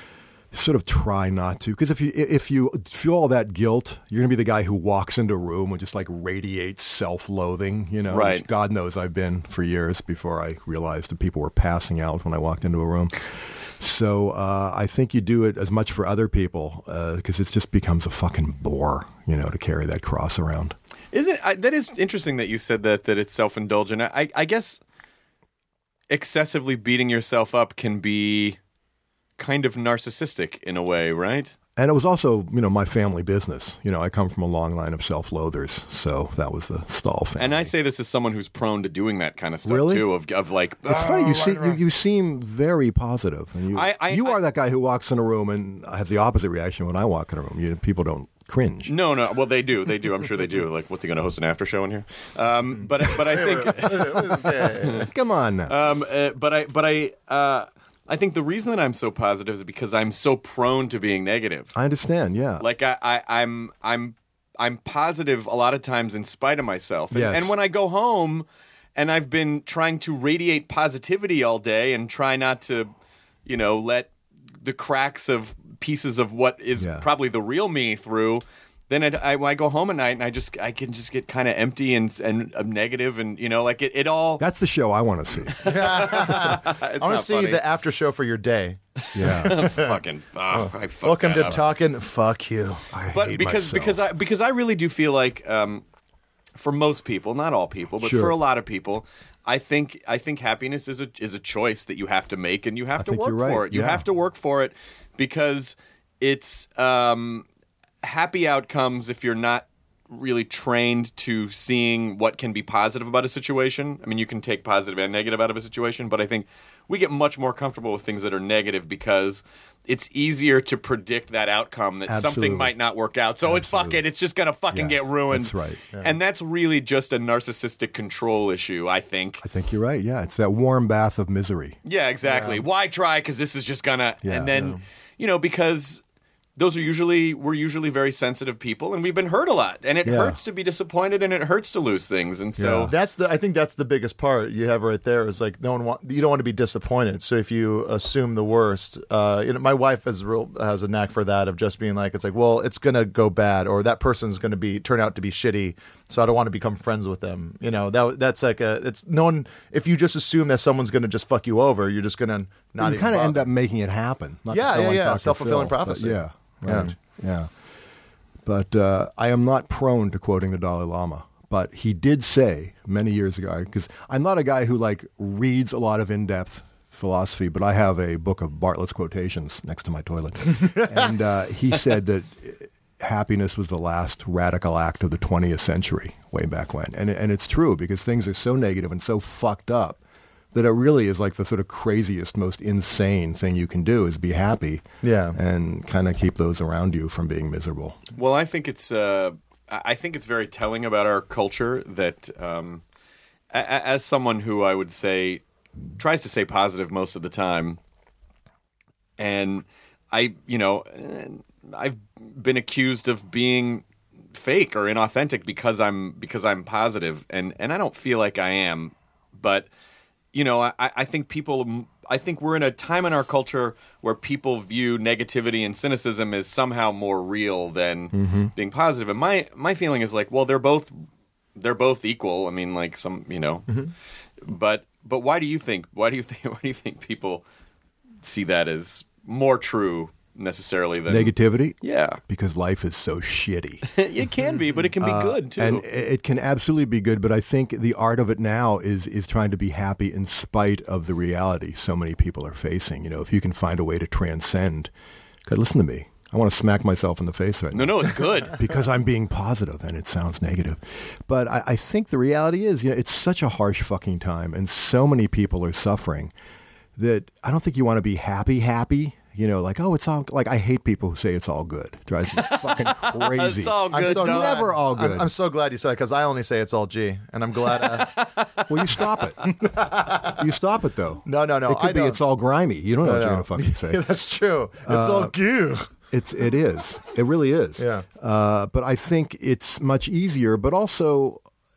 sort of try not to, because if you feel all that guilt, you're gonna be the guy who walks into a room and just like radiates self-loathing, Right. Which God knows I've been for years before I realized that people were passing out when I walked into a room. So I think you do it as much for other people because it just becomes a fucking bore, to carry that cross around. That is interesting that you said that it's self-indulgent. I guess excessively beating yourself up can be kind of narcissistic in a way, right? And it was also, my family business. I come from a long line of self-loathers, so that was the Stahl family. And I say this as someone who's prone to doing that kind of stuff really? too. Of like, it's funny. You seem very positive, and you are that guy who walks in a room, and I have the opposite reaction when I walk in a room. People don't cringe. No. Well, they do. I'm sure they do. Like, what's he going to host an after show in here? But I think. Come on now. I think the reason that I'm so positive is because I'm so prone to being negative. I understand, yeah. Like I'm positive a lot of times in spite of myself. And, yes. and when I go home and I've been trying to radiate positivity all day and try not to, let the cracks of pieces of what is probably the real me through, then I go home at night and I can just get kind of empty and negative and like it all. That's the show I want to see. I want to see the after show for your day. Yeah. I fuck Welcome that to up. Talking Fuck You. I hate myself. because I really do feel like for most people, not all people, but Sure. for a lot of people, I think happiness is a choice that you have to make and you have to work for it. You have to work for it because it's happy outcomes if you're not really trained to seeing what can be positive about a situation. I mean, you can take positive and negative out of a situation, but I think we get much more comfortable with things that are negative because it's easier to predict that outcome that something might not work out. So it's just going to fucking get ruined. That's right. Yeah. And that's really just a narcissistic control issue, I think. I think you're right. Yeah, it's that warm bath of misery. Yeah, exactly. Yeah. Why try? Because this is just gonna. And then, because we're usually very sensitive people, and we've been hurt a lot, and it hurts to be disappointed, and it hurts to lose things, and so I think that's the biggest part you have right there is like you don't want to be disappointed. So if you assume the worst, my wife has a knack for that of just being like, it's like, well, it's gonna go bad, or that person's gonna turn out to be shitty, so I don't want to become friends with them. That's like it's no one. If you just assume that someone's gonna just fuck you over, you're just gonna not. You kind of end up making it happen. Not to sound like Dr. Self-fulfilling Phil, prophecy. But yeah. Right. Yeah. But I am not prone to quoting the Dalai Lama. But he did say many years ago, because I'm not a guy who reads a lot of in-depth philosophy, but I have a book of Bartlett's quotations next to my toilet. And he said that happiness was the last radical act of the 20th century, way back when. And it's true, because things are so negative and so fucked up that it really is like the sort of craziest, most insane thing you can do is be happy, and kind of keep those around you from being miserable. Well, I think it's very telling about our culture that, as someone who I would say tries to stay positive most of the time, and I've been accused of being fake or inauthentic because I'm positive, and I don't feel like I am, but. I think we're in a time in our culture where people view negativity and cynicism as somehow more real than being positive. And my feeling is like, well, they're both equal. I mean, like but why do you think people see that as more true necessarily than negativity? Yeah, because life is so shitty. It can be, but it can be good too. And it can absolutely be good, but I think the art of it now is trying to be happy in spite of the reality so many people are facing. If you can find a way to transcend. God, listen to me. I want to smack myself in the face right now. No, it's good. Because I'm being positive and it sounds negative. But I think the reality is, it's such a harsh fucking time and so many people are suffering that I don't think you want to be happy. It's all I hate people who say it's all good. It drives me fucking crazy. It's all good. It's never all good. I'm so glad you said it because I only say it's all G, and I'm glad. Well, you stop it. You stop it though. No. It could be it's all grimy. You don't know what you're gonna fucking say. Yeah, that's true. It's all G. It is. It really is. Yeah. But I think it's much easier. But also,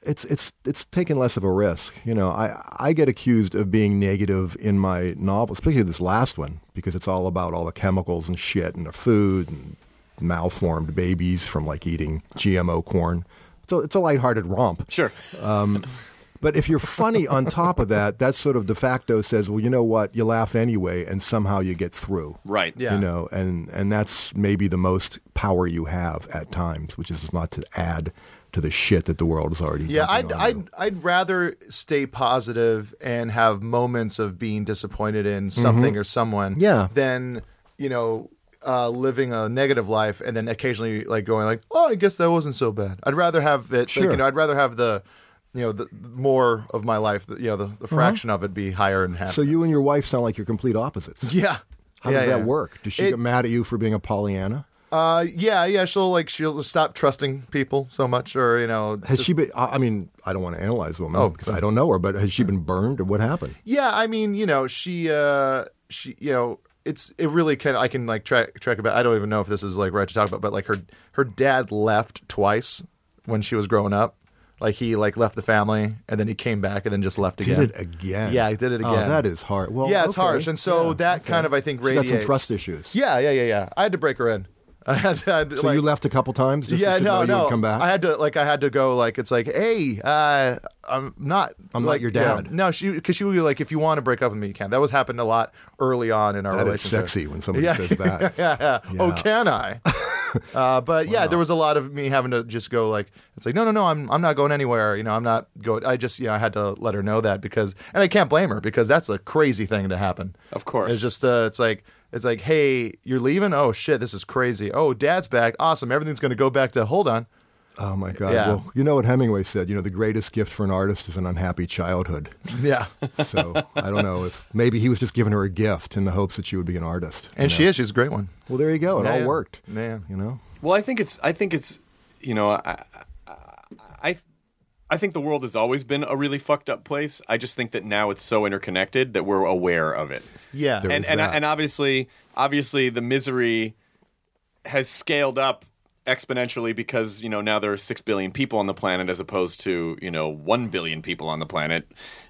it's taken less of a risk. You know, I get accused of being negative in my novels, especially this last one, because it's all about all the chemicals and shit and the food and malformed babies from like eating GMO corn. So it's a lighthearted romp. Sure. But if you're funny on top of that, that sort of de facto says, well, you know what? You laugh anyway, and somehow you get through. Right. Yeah. You know, and that's maybe the most power you have at times, which is not to add to the shit that the world is already. Yeah, dumping on you. I'd rather stay positive and have moments of being disappointed in something or someone. Yeah. Than living a negative life and then occasionally like going like, oh, I guess that wasn't so bad. I'd rather have it. Sure. Like, you know, I'd rather have the more of my life, the fraction of it be higher and happier. So you and your wife sound like you're complete opposites. Yeah. How does that work? Does she get mad at you for being a Pollyanna? Yeah. She'll stop trusting people so much, or Has she been? I mean, I don't want to analyze women because I don't know her, but has she been burned, or what happened? Yeah, I mean, she it really can. I can like track about. I don't even know if this is like right to talk about, but like her dad left twice when she was growing up. Like he left the family and then he came back and then just left again. Did it again? Yeah, he did it again. Oh, that is hard. Well, yeah, it's harsh, and so that kind of I think radiates. She got some trust issues. Yeah. I had to break her in. I had so you left a couple times. Just so no. You would come back. I had to go. Like it's like, hey, I'm not your dad. Yeah, no, because she would be like, if you want to break up with me, you can. That was happened a lot early on in our relationship. That is sexy when somebody says that. Yeah. Oh, can I? But yeah, there was a lot of me having to just go like, it's like, no, I'm not going anywhere. I'm not going. I just, I had to let her know that and I can't blame her because that's a crazy thing to happen. Of course. It's just, it's like, hey, you're leaving? Oh shit, this is crazy. Oh, Dad's back. Awesome. Everything's going to go back to, hold on. Oh my God. Yeah. Well, you know what Hemingway said, the greatest gift for an artist is an unhappy childhood. Yeah. So I don't know if maybe he was just giving her a gift in the hopes that she would be an artist. And she's a great one. Well, there you go. It all worked. Yeah. Well, I think it's I think the world has always been a really fucked up place. I just think that now it's so interconnected that we're aware of it. Yeah. And obviously the misery has scaled up exponentially because, now there are 6 billion people on the planet as opposed to, 1 billion people on the planet.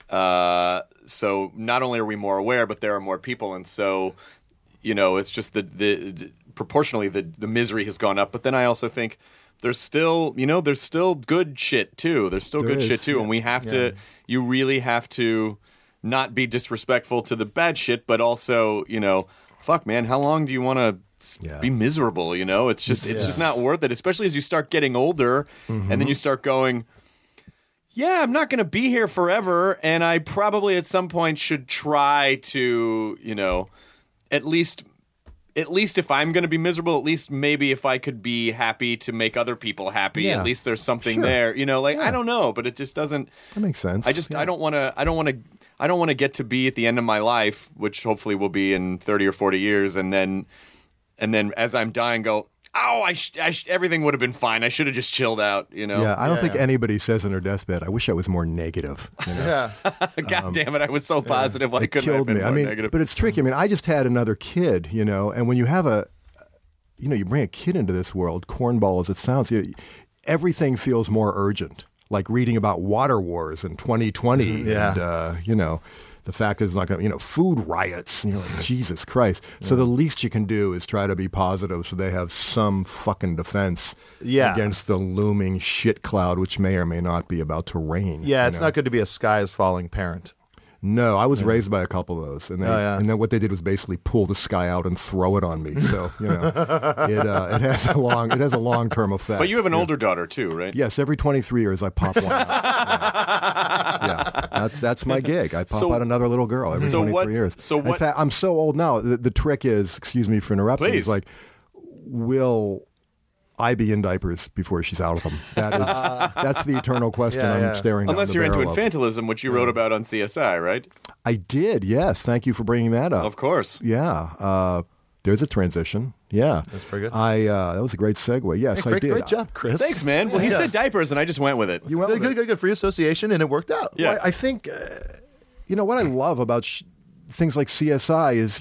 So not only are we more aware, but there are more people. And so, it's just the proportionally the misery has gone up. But then I also think there's still good shit too. There's still good shit too. And we have to, you really have to not be disrespectful to the bad shit, but also, fuck man, how long do you want to be miserable? It's just not worth it, especially as you start getting older and then you start going, yeah, I'm not going to be here forever. And I probably at some point should try to, at least if I'm going to be miserable, at least maybe if I could be happy to make other people happy, at least there's something there, I don't know, but it just doesn't. That makes sense. I don't want to get to be at the end of my life, which hopefully will be in 30 or 40 years. And then as I'm dying, go, oh, everything would have been fine. I should have just chilled out, Yeah, I don't think anybody says on their deathbed, I wish I was more negative. Yeah. God damn it, I was so positive. Why couldn't I have been more negative? But it's tricky. I mean, I just had another kid, and when you have you bring a kid into this world, cornball as it sounds, everything feels more urgent. Like reading about water wars in 2020 and, the fact that it's not going to, food riots. And you're like, Jesus Christ. So the least you can do is try to be positive so they have some fucking defense against the looming shit cloud, which may or may not be about to rain. Yeah, it's not good to be a sky is falling parent. No, I was raised by a couple of those, and then what they did was basically pull the sky out and throw it on me. So it has a long-term effect. But you have an older daughter too, right? Yes, every 23 years I pop one out. That's my gig. I pop out another little girl every 23 years. In fact, I'm so old now. The trick is, excuse me for interrupting. Please. Is like, will I be in diapers before she's out of them? That's the eternal question I'm staring down Unless the you're into barrel of. infantilism, which you wrote about on CSI, right? I did, yes. Thank you for bringing that up. Of course. Yeah. There's a transition. Yeah. That's pretty good. That was a great segue. Yes, I did. Great job, Chris. Thanks, man. Well, he said diapers, and I just went with it. You went with it. Good. Free association, and it worked out. Yeah. Well, I think, what I love about things like CSI is,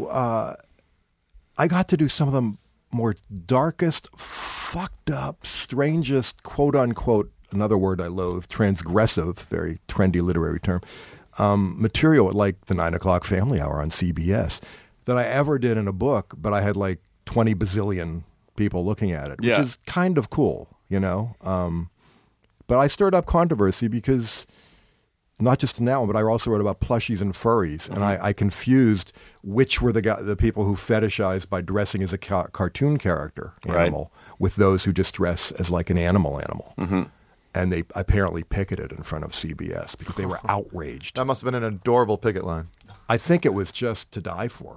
I got to do some of the more darkest, fucked up, strangest, quote unquote, another word I loathe, transgressive, very trendy literary term, material like the 9 o'clock Family Hour on CBS than I ever did in a book, but I had like 20 bazillion people looking at it, which is kind of cool, But I stirred up controversy because not just in that one, but I also wrote about plushies and furries, and I confused which were the people who fetishized by dressing as a cartoon character animal with those who just dress as like an animal. Mm-hmm. And they apparently picketed in front of CBS because they were outraged. That must have been an adorable picket line. I think it was just to die for.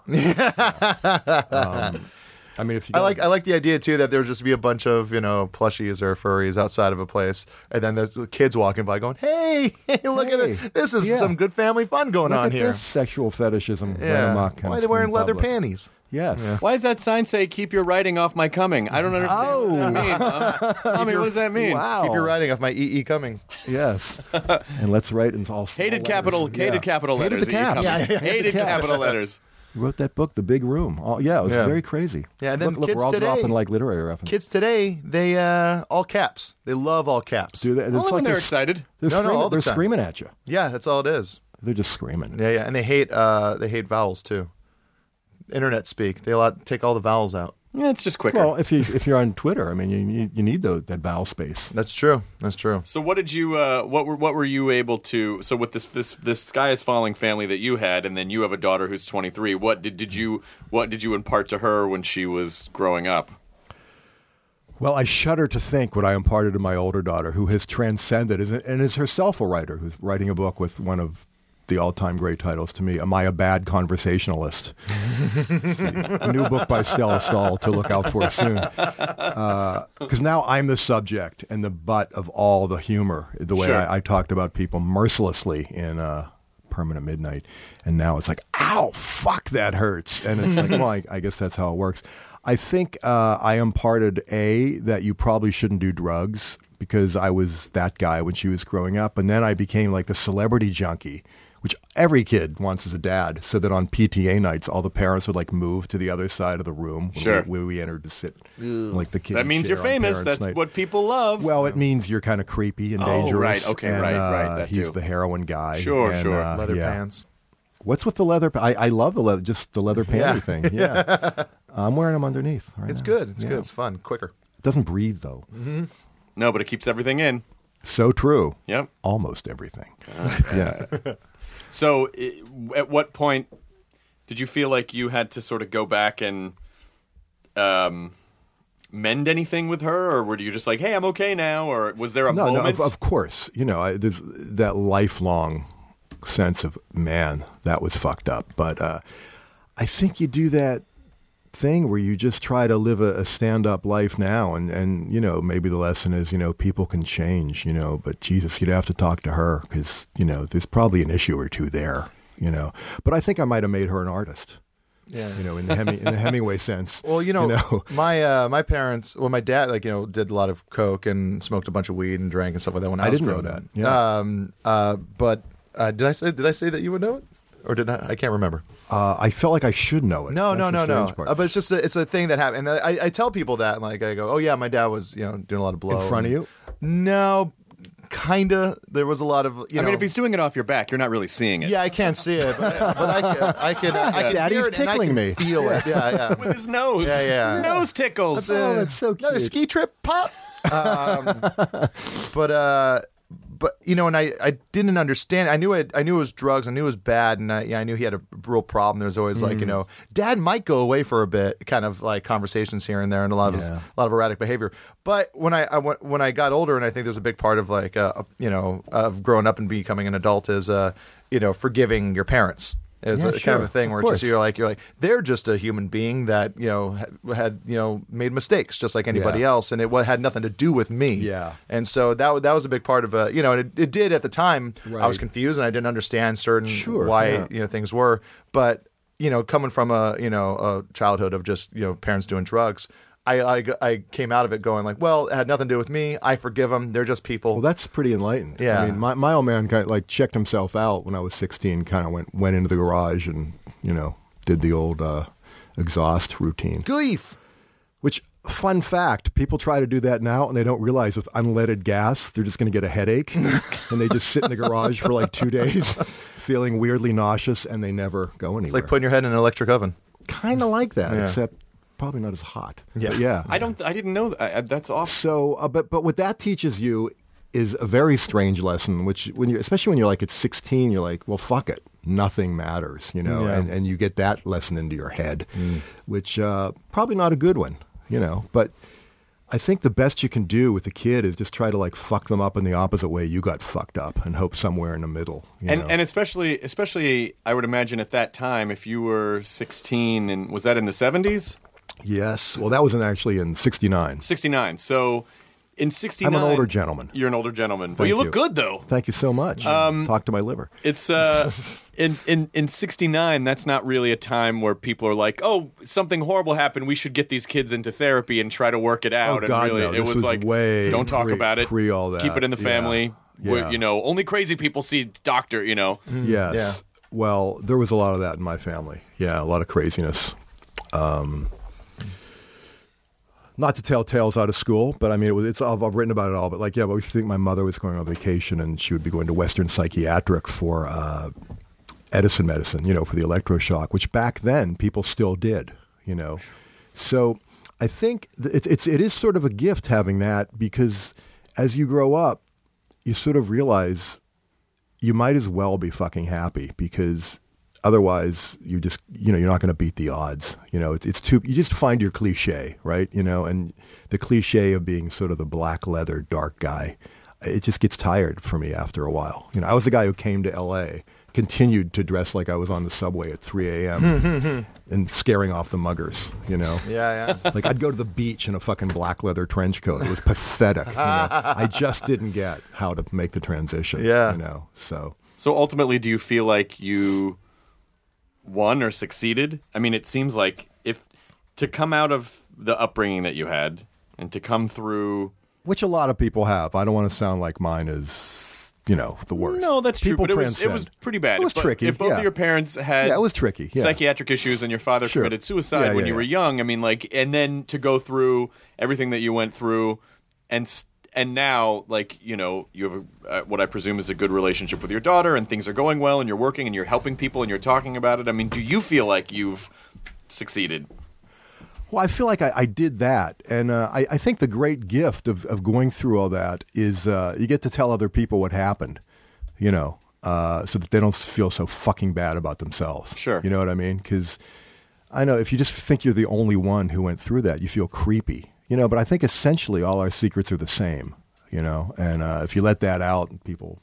I mean, if you I like the idea too that there would just be a bunch of plushies or furries outside of a place, and then there's kids walking by going, "Hey, look at it! This is some good family fun going on here." This sexual fetishism. Why are they wearing leather panties? Yes. Yeah. Why does that sign say "Keep your writing off my coming"? I don't understand what that means. Mommy, what does that mean? Wow. Keep your writing off my E.E. Cummings. Yes. And let's write in all hated capital letters. Hated the Hated capital letters. You wrote that book, The Big Room. Oh, it was very crazy. Yeah, and then look, kids we're all today, dropping like literary references. Kids today, they all caps. They love all caps. Do they? Only when they're excited. They're screaming at you. Yeah, that's all it is. They're just screaming. Yeah, and they hate vowels too. Internet speak. They take all the vowels out. Yeah, it's just quicker. Well, if you're on Twitter, I mean, you need that vowel space. That's true. So, what did you? What were you able to? So, with this Sky is Falling family that you had, and then you have a daughter who's 23. What did you impart to her when she was growing up? Well, I shudder to think what I imparted to my older daughter, who has transcended and is herself a writer, who's writing a book with one of the all-time great titles to me. Am I a bad conversationalist? A new book by Stella Stahl to look out for soon. Because now I'm the subject and the butt of all the humor, the way I talked about people mercilessly in Permanent Midnight. And now it's like, ow, fuck, that hurts. And it's like, well, I guess that's how it works. I think I imparted, that you probably shouldn't do drugs, because I was that guy when she was growing up. And then I became like the celebrity junkie, which every kid wants as a dad, so that on PTA nights, all the parents would like move to the other side of the room where we entered to sit. Like the kid. That means you're famous. That's what people love. Well, it means you're kind of creepy and dangerous. Right. Okay. And, right. That he's too. the heroin guy. Sure. Leather pants. What's with the leather? I love the leather, just the leather panty thing. Yeah. I'm wearing them underneath. Right It's now. good. It's good. It's fun. Quicker. It doesn't breathe though. Mm-hmm. No, but it keeps everything in. So true. Yep. Almost everything. Yeah. So, at what point did you feel like you had to sort of go back and mend anything with her, or were you just like, "Hey, I'm okay now," or was there a moment? No, of course. There's that lifelong sense of, man, that was fucked up. But I think you do that thing where you just try to live a stand-up life now, and maybe the lesson is, people can change, but Jesus, you'd have to talk to her because, there's probably an issue or two there, But I think I might have made her an artist. Yeah, in the Hemingway sense. Well, my parents, my dad, did a lot of coke and smoked a bunch of weed and drank and stuff like that when I was growing up. Yeah. But did I say that you would know it, or did I? I can't remember. I felt like I should know it. No. But it's just it's a thing that happened. And I tell people that, and I go, oh yeah, my dad was doing a lot of blow in front of you. No. Kinda. There was a lot of. I mean, if he's doing it off your back, you're not really seeing it. Yeah, I can't see it, but I can. Daddy's tickling me. Feel it. Yeah. With his nose. Yeah. Nose tickles. That's so cute. Another ski trip, pop. But and I didn't understand. I knew it was drugs. I knew it was bad, and I knew he had a real problem. There was always like Dad might go away for a bit, kind of like conversations here and there, and a lot of erratic behavior. But when I got older, and I think there's a big part of like of growing up and becoming an adult is forgiving your parents. It's kind of a thing where it's just you're like they're just a human being that had made mistakes just like anybody else, and it had nothing to do with me. Yeah, and so that was a big part of and it did at the time. Right. I was confused and I didn't understand why things were, but coming from a childhood of just parents doing drugs. I came out of it going like, well, it had nothing to do with me. I forgive them. They're just people. Well, that's pretty enlightened. Yeah. I mean, my old man kind of like checked himself out when I was 16, kind of went into the garage and, did the old exhaust routine. Grief. Which Fun fact, people try to do that now and they don't realize with unleaded gas, they're just going to get a headache. And they just sit in the garage for like 2 days feeling weirdly nauseous and they never go anywhere. It's like putting your head in an electric oven. Kind of like that, Yeah. except probably not as hot. Yeah. But yeah. I didn't know that. That's awesome. So, but what that teaches you is a very strange lesson, which especially when you're like at 16, you're like, well, fuck it. Nothing matters, you know, Yeah. and you get that lesson into your head, which probably not a good one, you know, but I think the best you can do with the kid is just try to like fuck them up in the opposite way you got fucked up and hope somewhere in the middle. You know? And especially, I would imagine at that time, if you were 16, and was that in the 70s? Yes. Well, that was actually in 69. 69. So in 69... I'm an older gentleman. You're an older gentleman. Well, Thank you look you. good, though. Thank you so much. Talk to my liver. It's in 69, that's not really a time where people are like, oh, something horrible happened, we should get these kids into therapy and try to work it out. Oh, God, and really, no. it This was like, way don't talk about it. Pre all that. Keep it in the family. Yeah. You know, only crazy people see doctor, you know. Yes. Yeah. Well, there was a lot of that in my family. Yeah, a lot of craziness. Not to tell tales out of school, but I mean, I've written about it all. But like, yeah, but we think my mother was going on vacation and she would be going to Western Psychiatric for Edison medicine, you know, for the electroshock, which back then people still did, you know. So I think it is sort of a gift having that, because as you grow up, you sort of realize you might as well be fucking happy, because otherwise you just, you know, you're not going to beat the odds. You know, it's too, you just find your cliche, right? You know, and the cliche of being sort of the black leather dark guy, it just gets tired for me after a while. You know, I was the guy who came to LA, continued to dress like I was on the subway at 3 a.m. and scaring off the muggers, you know? Yeah. Like I'd go to the beach in a fucking black leather trench coat. It was pathetic. You know? I just didn't get how to make the transition. Yeah. You know, so ultimately, do you feel like you won or succeeded? I mean, it seems like if to come out of the upbringing that you had and to come through, which a lot of people have. I don't want to sound like mine is, you know, the worst. No, that's true, People but it was transcend. pretty bad. It was tricky. If both yeah. of your parents had it was tricky. Yeah. psychiatric issues and your father Sure. committed suicide Yeah, when yeah, you were yeah. young, I mean, like, and then to go through everything that you went through, and now, like, you know, you have what I presume is a good relationship with your daughter, and things are going well, and you're working, and you're helping people, and you're talking about it. I mean, do you feel like you've succeeded? Well, I feel like I did that. And I think the great gift of going through all that is you get to tell other people what happened, you know, so that they don't feel so fucking bad about themselves. Sure. You know what I mean? Because I know if you just think you're the only one who went through that, you feel creepy, you know, but I think essentially all our secrets are the same, you know, and if you let that out, people...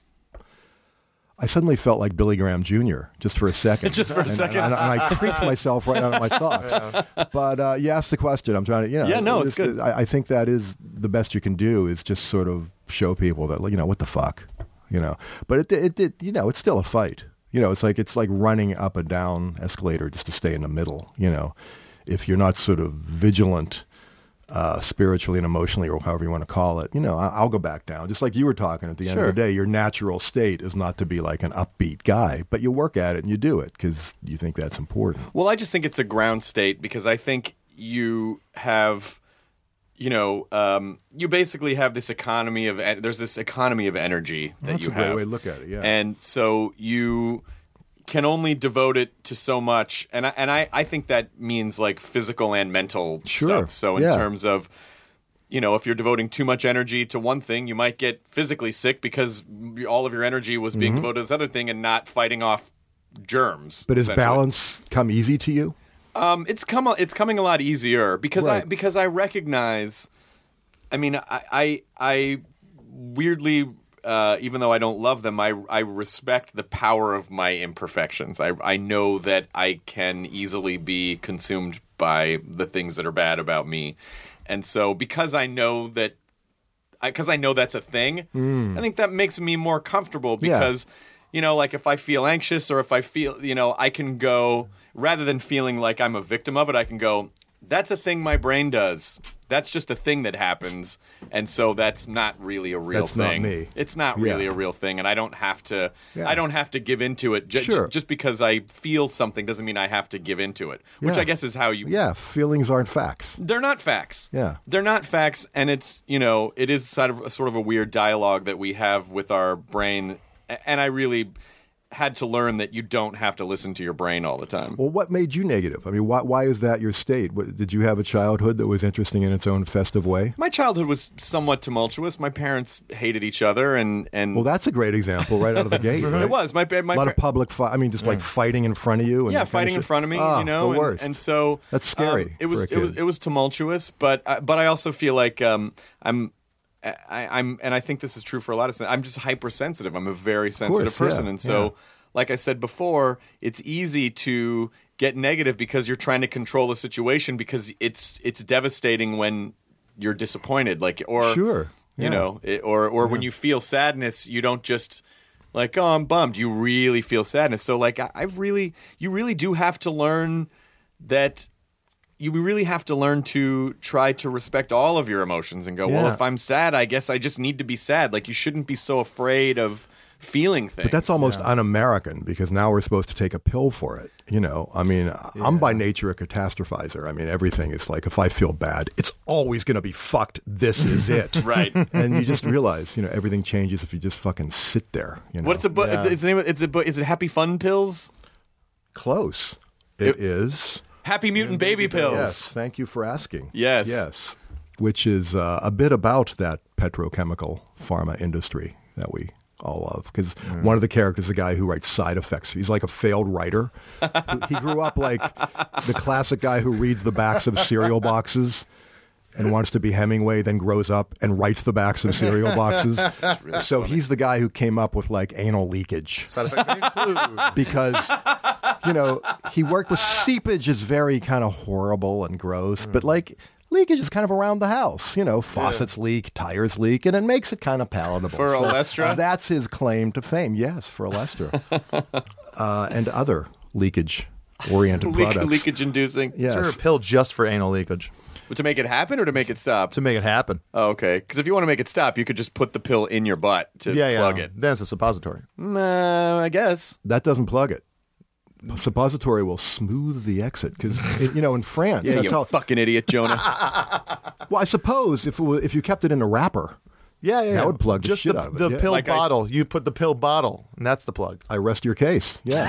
I suddenly felt like Billy Graham Jr. just for a second. Just for a second. And I creeped myself right out of my socks. But you asked the question. I'm trying to, you know. Yeah, no, it's good. I think that is the best you can do, is just sort of show people that, you know, what the fuck, you know. But it did, you know, it's still a fight. You know, it's like running up a down escalator just to stay in the middle, you know. If you're not sort of vigilant spiritually and emotionally, or however you want to call it, you know, I'll go back down. Just like you were talking at the end Sure. of the day, your natural state is not to be like an upbeat guy, but you work at it and you do it because you think that's important. Well, I just think it's a ground state, because I think you have, you know, you basically have this economy of, there's this economy of energy that That's you a great have. way to look at it, yeah. And so you can only devote it to so much, and I think that means like physical and mental Sure. stuff. So in Yeah. terms of, you know, if you're devoting too much energy to one thing, you might get physically sick because all of your energy was being devoted to this other thing and not fighting off germs. But has essentially. balance come easy to you? It's coming a lot easier because Right. I recognize. I mean, I weirdly, even though I don't love them, I respect the power of my imperfections. I know that I can easily be consumed by the things that are bad about me, and so because I know that. Because I know that's a thing, I think that makes me more comfortable because, you know, like if I feel anxious or if I feel, you know, I can go, rather than feeling like I'm a victim of it, I can go, That's a thing my brain does. That's just a thing that happens, and so that's not really a real That's thing. not me. It's not really a real thing, and I don't have to. Yeah. I don't have to give into it. Sure. Just because I feel something doesn't mean I have to give into it. Which Yeah. I guess is how you. Yeah, feelings aren't facts. They're not facts. Yeah. They're not facts, and it's, it is sort of a weird dialogue that we have with our brain, and I really had to learn that you don't have to listen to your brain all the time. Well, what made you negative? I mean, why is that your state? Did you have a childhood that was interesting in its own festive way? My childhood was somewhat tumultuous. My parents hated each other, and Well, that's a great example right out of the gate. Right? It was. My a lot of public fight. I mean, just like fighting in front of you. And yeah, that kind fighting of in shit. front of me, The worst. and so That's scary It was for a kid. it was tumultuous, but I also feel like I'm and I think this is true for a lot of. I'm just hypersensitive. I'm a very sensitive person, and so. Like I said before, it's easy to get negative because you're trying to control the situation because it's devastating when you're disappointed, Sure. or when you feel sadness, you don't just like, oh, I'm bummed. You really feel sadness. So like you really do have to learn that. You really have to learn to try to respect all of your emotions and go, well, if I'm sad, I guess I just need to be sad. Like you shouldn't be so afraid of feeling things. But that's almost un-American because now we're supposed to take a pill for it. I mean, I'm by nature a catastrophizer. I mean, everything is like, if I feel bad, it's always going to be fucked. This is it. Right. And you just realize, everything changes if you just fucking sit there. What's the book? It's the name of it's a book. Is it Happy Fun Pills? Close. It is. Happy Mutant Baby Pills. Yes. Thank you for asking. Yes. Yes. Which is a bit about that petrochemical pharma industry that we all love. Because one of the characters is a guy who writes side effects. He's like a failed writer. He grew up like the classic guy who reads the backs of cereal boxes and wants to be Hemingway, then grows up and writes the backs of cereal boxes. Really so funny. He's the guy who came up with like anal leakage. Side effect may include. Because, he worked with seepage is very kind of horrible and gross, but like leakage is kind of around the house. Faucets leak, tires leak, and it makes it kind of palatable. For Olestra? That's his claim to fame. Yes, for Olestra. And other leakage-oriented products. Leakage-inducing. Yes. Is there a pill just for anal leakage? To make it happen or to make it stop? To make it happen. Oh, okay. Because if you want to make it stop, you could just put the pill in your butt to plug it. Then it's a suppository. I guess. That doesn't plug it. Suppository will smooth the exit because, in France. Yeah, that's you fucking idiot, Jonah. Well, I suppose if you kept it in a wrapper. Yeah. That would plug the just shit out of it. The Yeah. pill Like bottle. You put the pill bottle, and that's the plug. I rest your case. Yeah.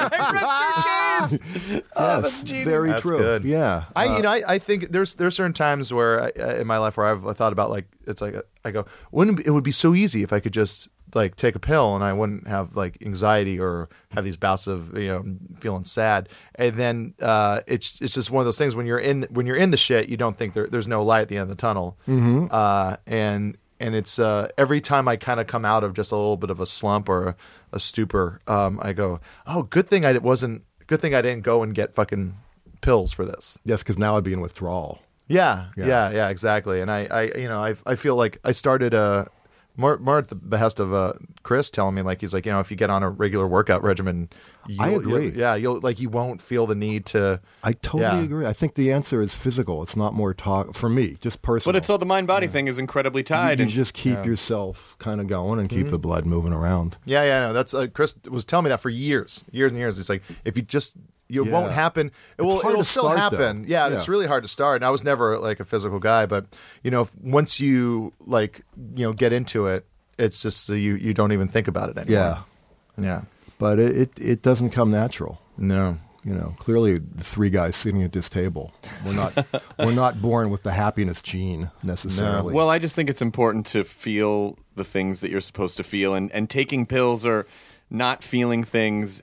Yes, that's genius. very That's true. good. Yeah. I think there's certain times where in my life where I've thought about like it's like I go, it would be so easy if I could just like take a pill and I wouldn't have like anxiety or have these bouts of feeling sad. And then it's just one of those things when you're in the shit, you don't think there's no light at the end of the tunnel. Mm-hmm. And it's every time I kind of come out of just a little bit of a slump or a stupor, I go, oh, good thing I didn't go and get fucking pills for this. Yes, because now I'd be in withdrawal. Yeah, exactly. And I feel like I started more at the behest of Chris telling me he's like, if you get on a regular workout regimen, I agree. You won't feel the need to. I totally agree. I think the answer is physical. It's not more talk for me, just personal. But it's all the mind-body thing is incredibly tied. You and just keep yourself kind of going and keep the blood moving around. No, that's Chris was telling me that for years and years. It's like if you just. It won't happen. It'll still happen. Yeah, it's really hard to start. And I was never like a physical guy, but once you get into it, it's just you don't even think about it anymore. Yeah. But it doesn't come natural. No. Clearly the three guys sitting at this table, we're not born with the happiness gene necessarily. No. Well, I just think it's important to feel the things that you're supposed to feel, and taking pills or not feeling things.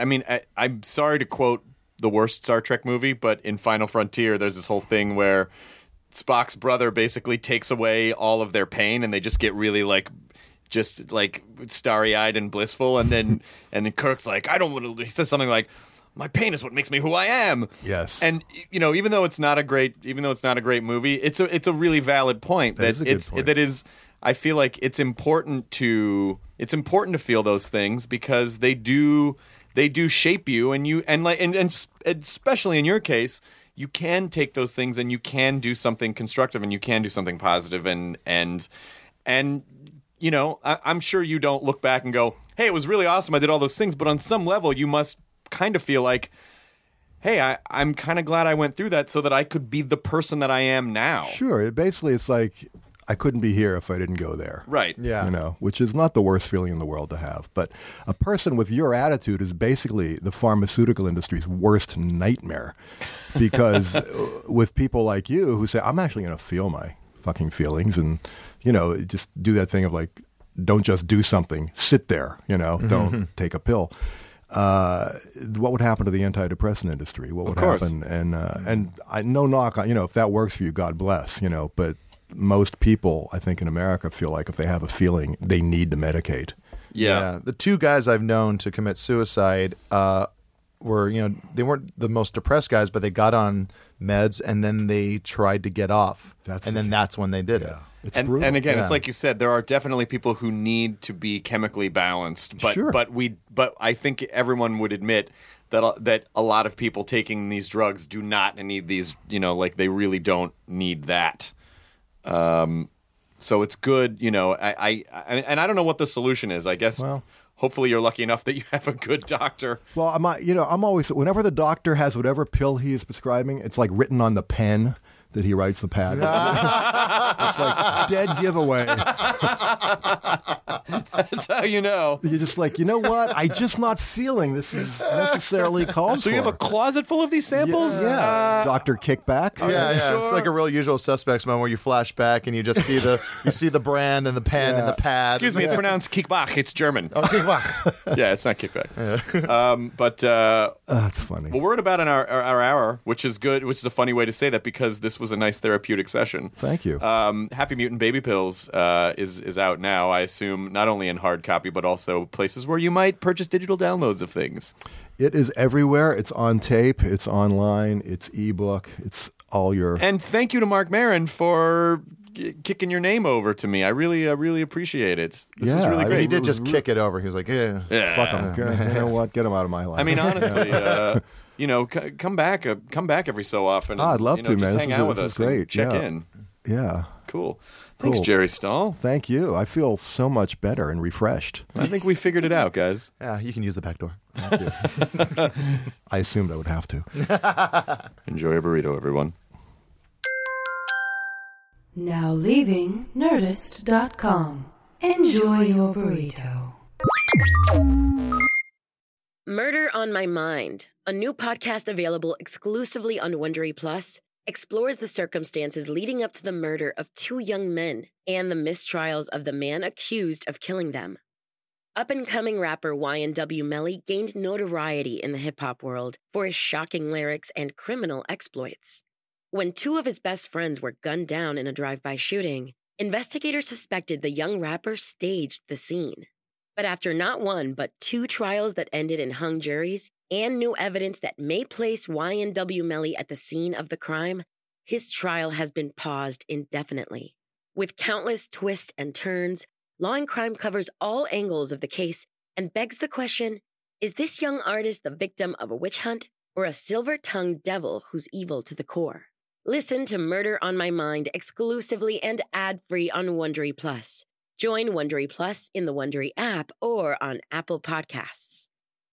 I'm sorry to quote the worst Star Trek movie, but in Final Frontier, there's this whole thing where Spock's brother basically takes away all of their pain, and they just get really just starry-eyed and blissful, and then Kirk's like, I don't want to. He says something like, "My pain is what makes me who I am." Yes, and even though it's not a great movie, it's a really valid point. That is. I feel like it's important to feel those things because they do shape you, and especially in your case, you can take those things and you can do something constructive and you can do something positive and you know, I'm sure you don't look back and go, hey, it was really awesome, I did all those things, but on some level you must kind of feel like, hey, I'm kind of glad I went through that so that I could be the person that I am now. Sure. It's like I couldn't be here if I didn't go there. Right. Yeah. You know, which is not the worst feeling in the world to have. But a person with your attitude is basically the pharmaceutical industry's worst nightmare. Because with people like you who say, I'm actually going to feel my fucking feelings and, you know, just do that thing of like, don't just do something, sit there, you know, don't take a pill. What would happen to the antidepressant industry? What would happen? And I no knock on, you know, if that works for you, God bless, you know, but most people, I think in America, feel like if they have a feeling, they need to medicate. Yeah. The two guys I've known to commit suicide were, you know, they weren't the most depressed guys, but they got on meds and then they tried to get off. That's when they did it. It's and brutal. again, it's like you said, there are definitely people who need to be chemically balanced, but Sure. but I think everyone would admit that a lot of people taking these drugs do not need these, you know, like they really don't need that. So it's good, you know. I don't know what the solution is. I guess hopefully you're lucky enough that you have a good doctor. Well, I'm always, whenever the doctor has whatever pill he is prescribing, it's like written on the pen that he writes the pad. It's like dead giveaway. That's how you know. You're just like, you know what? I'm just not feeling this is necessarily called for. So you have a closet full of these samples? Yeah. Dr. Kickback. Yeah. Sure. It's like a real Usual Suspects moment where you flash back and you just see the brand and the pen and the pad. Excuse me, it's pronounced Kickbach. It's German. Oh, kickback. Yeah, it's not Kickback. That's funny. Well, we're at about our hour, which is good, which is a funny way to say that because this was a nice therapeutic session. Thank you. Happy Mutant Baby Pills is out now, I assume, not only in hard copy, but also places where you might purchase digital downloads of things. It is everywhere. It's on tape. It's online. It's ebook. It's all your... And thank you to Mark Maron for kicking your name over to me. I really appreciate it. This was really great. He did just kick it over. He was like, fuck him. You know what? Get him out of my life. I mean, honestly, you know, come back every so often. And, I'd love to, just man. hang out with us. Great. Check in. Yeah. Cool. Thanks, Jerry Stahl. Thank you. I feel so much better and refreshed. I think we figured it out, guys. Yeah, you can use the back door. Thank you. I assumed I would have to. Enjoy a burrito, everyone. Now leaving Nerdist.com. Enjoy your burrito. Murder on My Mind, a new podcast available exclusively on Wondery Plus, explores the circumstances leading up to the murder of two young men and the mistrials of the man accused of killing them. Up-and-coming rapper YNW Melly gained notoriety in the hip-hop world for his shocking lyrics and criminal exploits. When two of his best friends were gunned down in a drive-by shooting, investigators suspected the young rapper staged the scene. But after not one, but two trials that ended in hung juries and new evidence that may place YNW Melly at the scene of the crime, his trial has been paused indefinitely. With countless twists and turns, Law and Crime covers all angles of the case and begs the question, is this young artist the victim of a witch hunt or a silver-tongued devil who's evil to the core? Listen to Murder on My Mind exclusively and ad-free on Wondery Plus. Join Wondery Plus in the Wondery app or on Apple Podcasts.